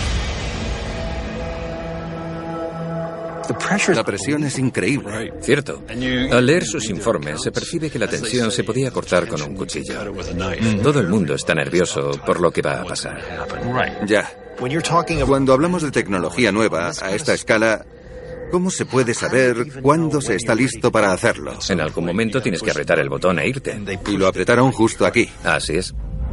La presión es increíble. Cierto. Al leer sus informes se percibe que la tensión se podía cortar con un cuchillo. Todo el mundo está nervioso por lo que va a pasar. Ya. Cuando hablamos de tecnología nueva a esta escala, ¿cómo se puede saber cuándo se está listo para hacerlo? En algún momento tienes que apretar el botón e irte. Y lo apretaron justo aquí. Así es.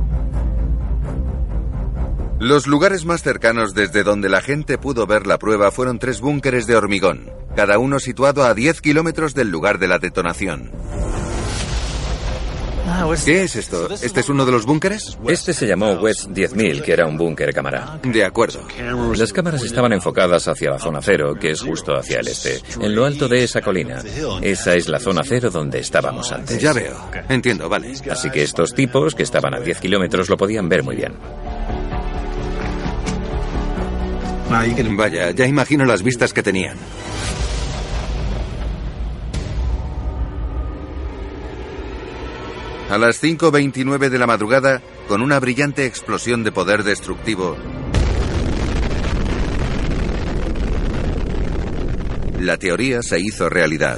Los lugares más cercanos desde donde la gente pudo ver la prueba fueron 3 búnkeres de hormigón, cada uno situado a 10 kilómetros del lugar de la detonación. ¿Qué es esto? ¿Este es uno de los búnkeres? Este se llamó West 10.000, que era un búnker cámara. De acuerdo. Las cámaras estaban enfocadas hacia la zona cero, que es justo hacia el este, en lo alto de esa colina. Esa es la zona cero donde estábamos antes. Ya veo. Entiendo, vale. Así que estos tipos, que estaban a 10 kilómetros, lo podían ver muy bien. Vaya, ya imagino las vistas que tenían. A las 5:29 de la madrugada, con una brillante explosión de poder destructivo, la teoría se hizo realidad.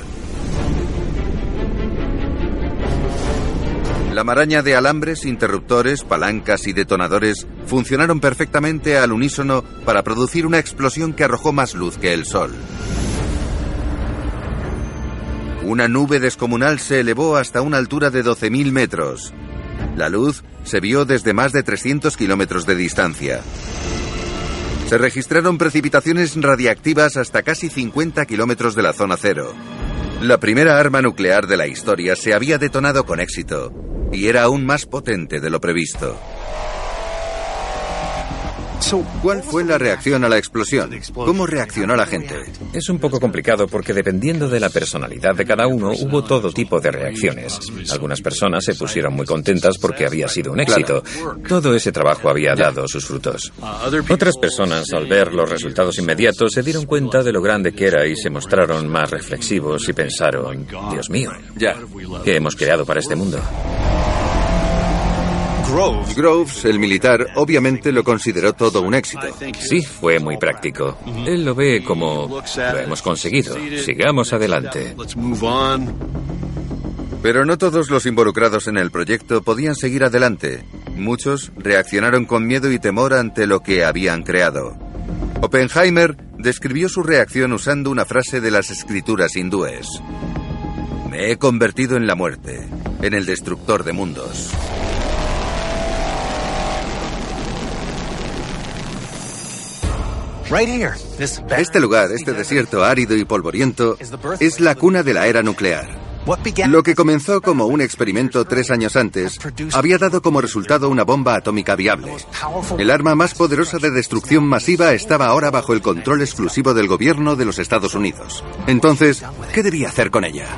La maraña de alambres, interruptores, palancas y detonadores funcionaron perfectamente al unísono para producir una explosión que arrojó más luz que el sol. Una nube descomunal se elevó hasta una altura de 12.000 metros. La luz se vio desde más de 300 kilómetros de distancia. Se registraron precipitaciones radiactivas hasta casi 50 kilómetros de la zona cero. La primera arma nuclear de la historia se había detonado con éxito y era aún más potente de lo previsto. ¿Cuál fue la reacción a la explosión? ¿Cómo reaccionó la gente? Es un poco complicado porque dependiendo de la personalidad de cada uno hubo todo tipo de reacciones. Algunas personas se pusieron muy contentas porque había sido un éxito. Todo ese trabajo había dado sus frutos. Otras personas, al ver los resultados inmediatos, se dieron cuenta de lo grande que era y se mostraron más reflexivos y pensaron, Dios mío, ¿qué hemos creado para este mundo? Groves, el militar, obviamente lo consideró todo un éxito. Sí, fue muy práctico. Él lo ve como, lo hemos conseguido, sigamos adelante. Pero no todos los involucrados en el proyecto podían seguir adelante. Muchos reaccionaron con miedo y temor ante lo que habían creado. Oppenheimer describió su reacción usando una frase de las escrituras hindúes. Me he convertido en la muerte, en el destructor de mundos. Este lugar, este desierto árido y polvoriento, es la cuna de la era nuclear. Lo que comenzó como un experimento 3 años antes, había dado como resultado una bomba atómica viable. El arma más poderosa de destrucción masiva estaba ahora bajo el control exclusivo del gobierno de los Estados Unidos. Entonces, ¿qué debía hacer con ella?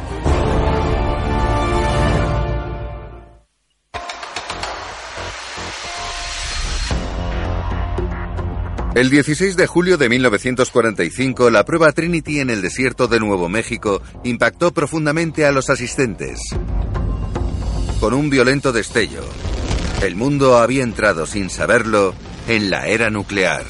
El 16 de julio de 1945, la prueba Trinity en el desierto de Nuevo México impactó profundamente a los asistentes. Con un violento destello, el mundo había entrado, sin saberlo, en la era nuclear.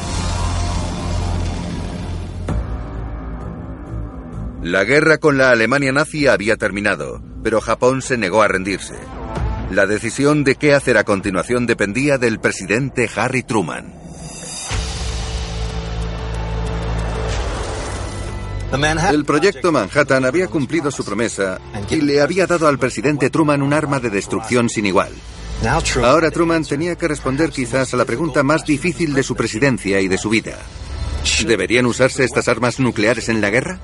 La guerra con la Alemania nazi había terminado, pero Japón se negó a rendirse. La decisión de qué hacer a continuación dependía del presidente Harry Truman. El proyecto Manhattan había cumplido su promesa y le había dado al presidente Truman un arma de destrucción sin igual. Ahora Truman tenía que responder quizás a la pregunta más difícil de su presidencia y de su vida. ¿Deberían usarse estas armas nucleares en la guerra?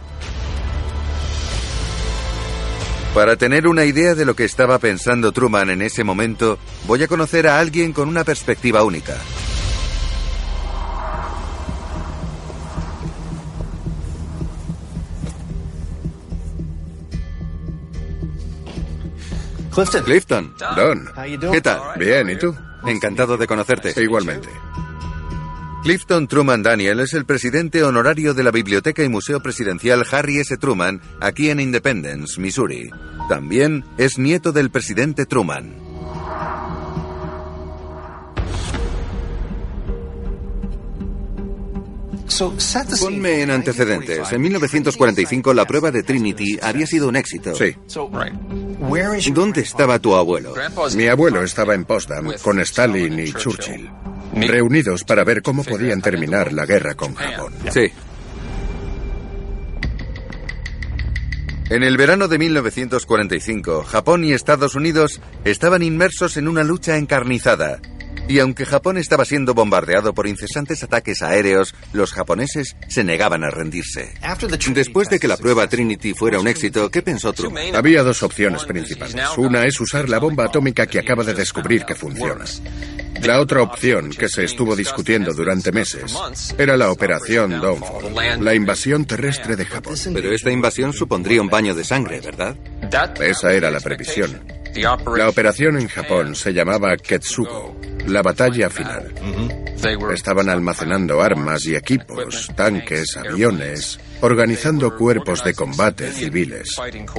Para tener una idea de lo que estaba pensando Truman en ese momento, voy a conocer a alguien con una perspectiva única. Clifton. Don. ¿Qué tal? Bien, ¿y tú? Encantado de conocerte. Igualmente. Clifton Truman Daniel es el presidente honorario de la Biblioteca y Museo Presidencial Harry S. Truman, aquí en Independence, Missouri. También es nieto del presidente Truman. Ponme en antecedentes. En 1945 la prueba de Trinity había sido un éxito. Sí. ¿Dónde estaba tu abuelo? Mi abuelo estaba en Potsdam con Stalin y Churchill, reunidos para ver cómo podían terminar la guerra con Japón. Sí. En el verano de 1945, Japón y Estados Unidos estaban inmersos en una lucha encarnizada. Y aunque Japón estaba siendo bombardeado por incesantes ataques aéreos, los japoneses se negaban a rendirse. Después de que la prueba Trinity fuera un éxito, ¿qué pensó Truman? Había dos opciones principales. Una es usar la bomba atómica que acaba de descubrir que funciona. La otra opción, que se estuvo discutiendo durante meses, era la operación Dawnfall, la invasión terrestre de Japón. Pero esta invasión supondría un baño de sangre, ¿verdad? Esa era la previsión. La operación en Japón se llamaba Ketsugo, la batalla final. Estaban almacenando armas y equipos, tanques, aviones, organizando cuerpos de combate civiles.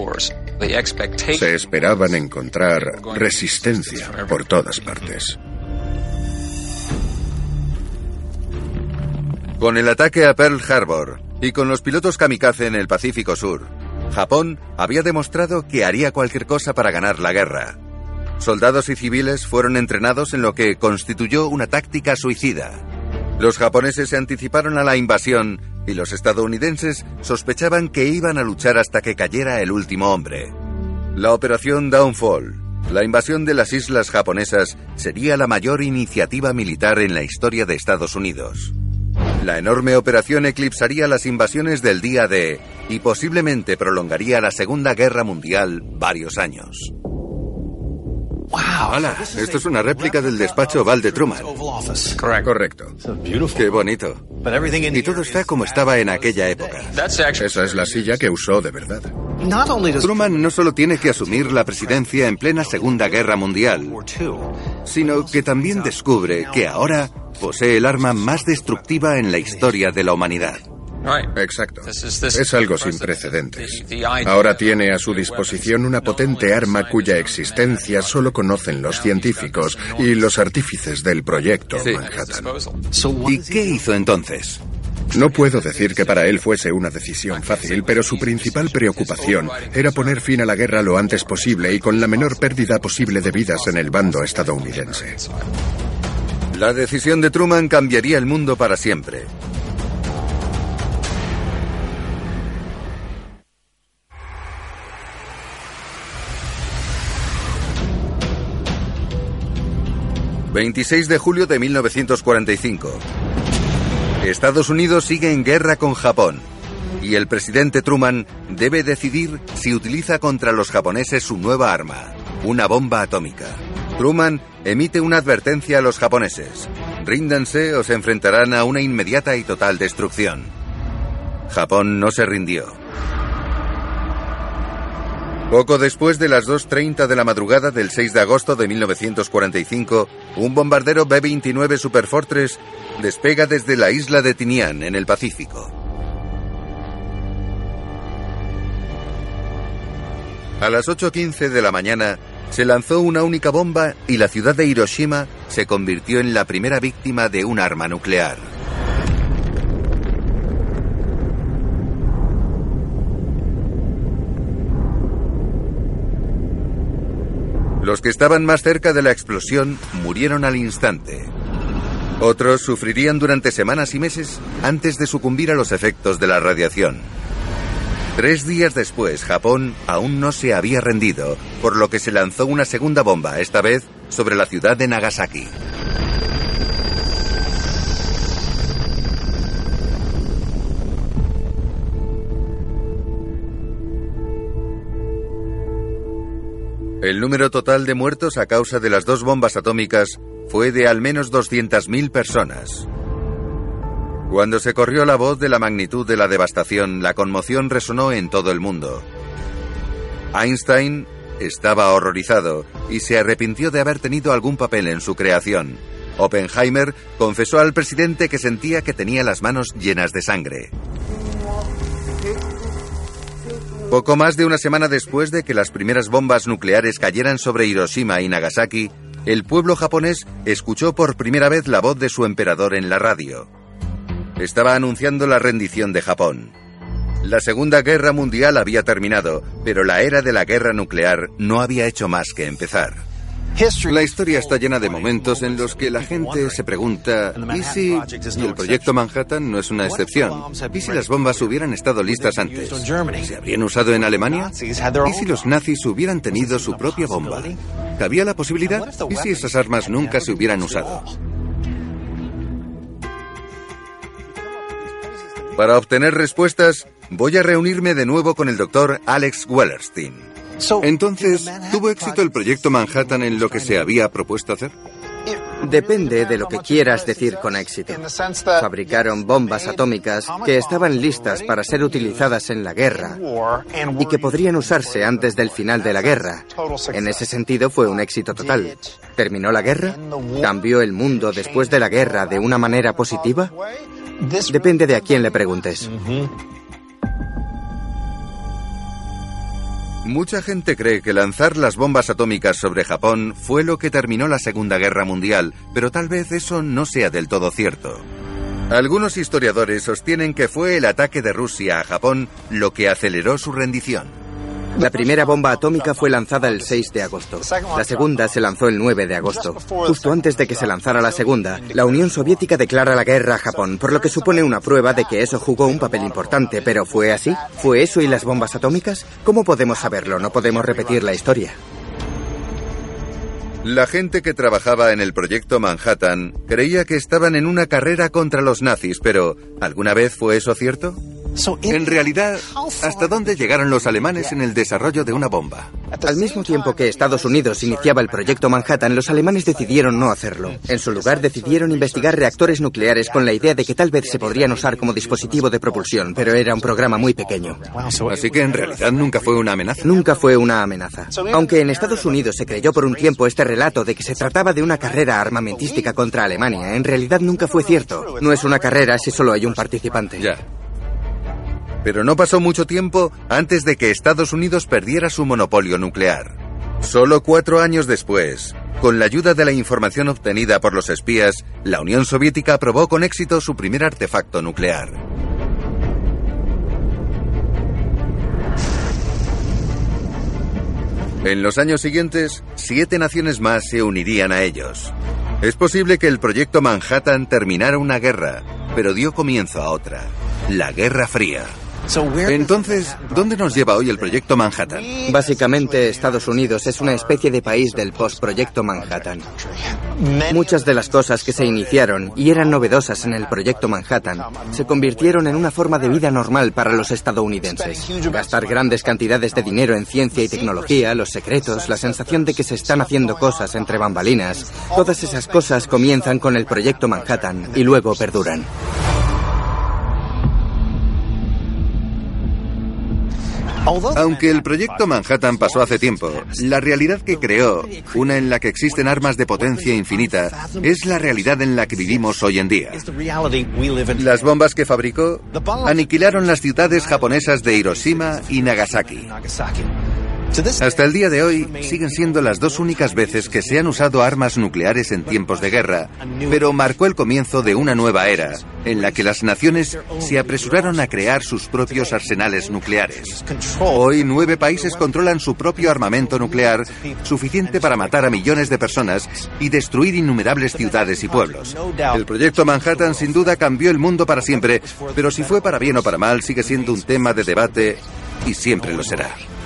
Se esperaban encontrar resistencia por todas partes. Con el ataque a Pearl Harbor y con los pilotos kamikaze en el Pacífico Sur, Japón había demostrado que haría cualquier cosa para ganar la guerra. Soldados y civiles fueron entrenados en lo que constituyó una táctica suicida. Los japoneses se anticiparon a la invasión y los estadounidenses sospechaban que iban a luchar hasta que cayera el último hombre. La operación Dawnfall, la invasión de las islas japonesas, sería la mayor iniciativa militar en la historia de Estados Unidos. La enorme operación eclipsaría las invasiones del día D y posiblemente prolongaría la Segunda Guerra Mundial varios años. ¡Hala! Esto es una réplica del despacho Oval de Truman. Correcto. ¡Qué bonito! Y todo está como estaba en aquella época. Esa es la silla que usó de verdad. Truman no solo tiene que asumir la presidencia en plena Segunda Guerra Mundial, sino que también descubre que ahora posee el arma más destructiva en la historia de la humanidad. Exacto. Es algo sin precedentes. Ahora tiene a su disposición una potente arma cuya existencia solo conocen los científicos y los artífices del proyecto Manhattan. ¿Y qué hizo entonces? No puedo decir que para él fuese una decisión fácil, pero su principal preocupación era poner fin a la guerra lo antes posible y con la menor pérdida posible de vidas en el bando estadounidense. La decisión de Truman cambiaría el mundo para siempre. ...26 de julio de 1945... Estados Unidos sigue en guerra con Japón... ...y el presidente Truman debe decidir si utiliza contra los japoneses su nueva arma... ...una bomba atómica. Truman emite una advertencia a los japoneses: ríndanse o se enfrentarán a una inmediata y total destrucción. Japón no se rindió. Poco después de las 2:30 de la madrugada del 6 de agosto de 1945, un bombardero B-29 Superfortress despega desde la isla de Tinian, en el Pacífico. A las 8:15 de la mañana, se lanzó una única bomba y la ciudad de Hiroshima se convirtió en la primera víctima de un arma nuclear. Los que estaban más cerca de la explosión murieron al instante. Otros sufrirían durante semanas y meses antes de sucumbir a los efectos de la radiación. 3 días después, Japón aún no se había rendido, por lo que se lanzó una segunda bomba, esta vez sobre la ciudad de Nagasaki. El número total de muertos a causa de las 2 bombas atómicas fue de al menos 200.000 personas. Cuando se corrió la voz de la magnitud de la devastación, la conmoción resonó en todo el mundo. Einstein estaba horrorizado y se arrepintió de haber tenido algún papel en su creación. Oppenheimer confesó al presidente que sentía que tenía las manos llenas de sangre. Poco más de una semana después de que las primeras bombas nucleares cayeran sobre Hiroshima y Nagasaki, el pueblo japonés escuchó por primera vez la voz de su emperador en la radio. Estaba anunciando la rendición de Japón. La Segunda Guerra Mundial había terminado, pero la era de la guerra nuclear no había hecho más que empezar. La historia está llena de momentos en los que la gente se pregunta, ¿y si el proyecto Manhattan no es una excepción? ¿Y si las bombas hubieran estado listas antes? ¿Se habrían usado en Alemania? ¿Y si los nazis hubieran tenido su propia bomba? ¿Cabía la posibilidad? ¿Y si esas armas nunca se hubieran usado? Para obtener respuestas, voy a reunirme de nuevo con el doctor Alex Wellerstein. Entonces, ¿tuvo éxito el proyecto Manhattan en lo que se había propuesto hacer? Depende de lo que quieras decir con éxito. Fabricaron bombas atómicas que estaban listas para ser utilizadas en la guerra y que podrían usarse antes del final de la guerra. En ese sentido fue un éxito total. ¿Terminó la guerra? ¿Cambió el mundo después de la guerra de una manera positiva? Depende de a quién le preguntes. Mucha gente cree que lanzar las bombas atómicas sobre Japón fue lo que terminó la Segunda Guerra Mundial, pero tal vez eso no sea del todo cierto. Algunos historiadores sostienen que fue el ataque de Rusia a Japón lo que aceleró su rendición. La primera bomba atómica fue lanzada el 6 de agosto. La segunda se lanzó el 9 de agosto. Justo antes de que se lanzara la segunda, la Unión Soviética declara la guerra a Japón, por lo que supone una prueba de que eso jugó un papel importante. ¿Pero fue así? ¿Fue eso y las bombas atómicas? ¿Cómo podemos saberlo? No podemos repetir la historia. La gente que trabajaba en el proyecto Manhattan creía que estaban en una carrera contra los nazis, pero ¿alguna vez fue eso cierto? En realidad, ¿hasta dónde llegaron los alemanes en el desarrollo de una bomba? Al mismo tiempo que Estados Unidos iniciaba el proyecto Manhattan, los alemanes decidieron no hacerlo. En su lugar, decidieron investigar reactores nucleares con la idea de que tal vez se podrían usar como dispositivo de propulsión, pero era un programa muy pequeño. Así que en realidad nunca fue una amenaza. Nunca fue una amenaza. Aunque en Estados Unidos se creyó por un tiempo este relato de que se trataba de una carrera armamentística contra Alemania, en realidad nunca fue cierto. No es una carrera si solo hay un participante. Ya. Pero no pasó mucho tiempo antes de que Estados Unidos perdiera su monopolio nuclear. Solo 4 años después, con la ayuda de la información obtenida por los espías, la Unión Soviética aprobó con éxito su primer artefacto nuclear. En los años siguientes, 7 naciones más se unirían a ellos. Es posible que el proyecto Manhattan terminara una guerra, pero dio comienzo a otra, la Guerra Fría. Entonces, ¿dónde nos lleva hoy el proyecto Manhattan? Básicamente, Estados Unidos es una especie de país del post-proyecto Manhattan. Muchas de las cosas que se iniciaron y eran novedosas en el proyecto Manhattan se convirtieron en una forma de vida normal para los estadounidenses. Gastar grandes cantidades de dinero en ciencia y tecnología, los secretos, la sensación de que se están haciendo cosas entre bambalinas, todas esas cosas comienzan con el proyecto Manhattan y luego perduran. Aunque el proyecto Manhattan pasó hace tiempo, la realidad que creó, una en la que existen armas de potencia infinita, es la realidad en la que vivimos hoy en día. Las bombas que fabricó aniquilaron las ciudades japonesas de Hiroshima y Nagasaki. Hasta el día de hoy, siguen siendo las 2 únicas veces que se han usado armas nucleares en tiempos de guerra, pero marcó el comienzo de una nueva era, en la que las naciones se apresuraron a crear sus propios arsenales nucleares. Hoy, 9 países controlan su propio armamento nuclear, suficiente para matar a millones de personas y destruir innumerables ciudades y pueblos. El proyecto Manhattan sin duda cambió el mundo para siempre, pero si fue para bien o para mal, sigue siendo un tema de debate y siempre lo será.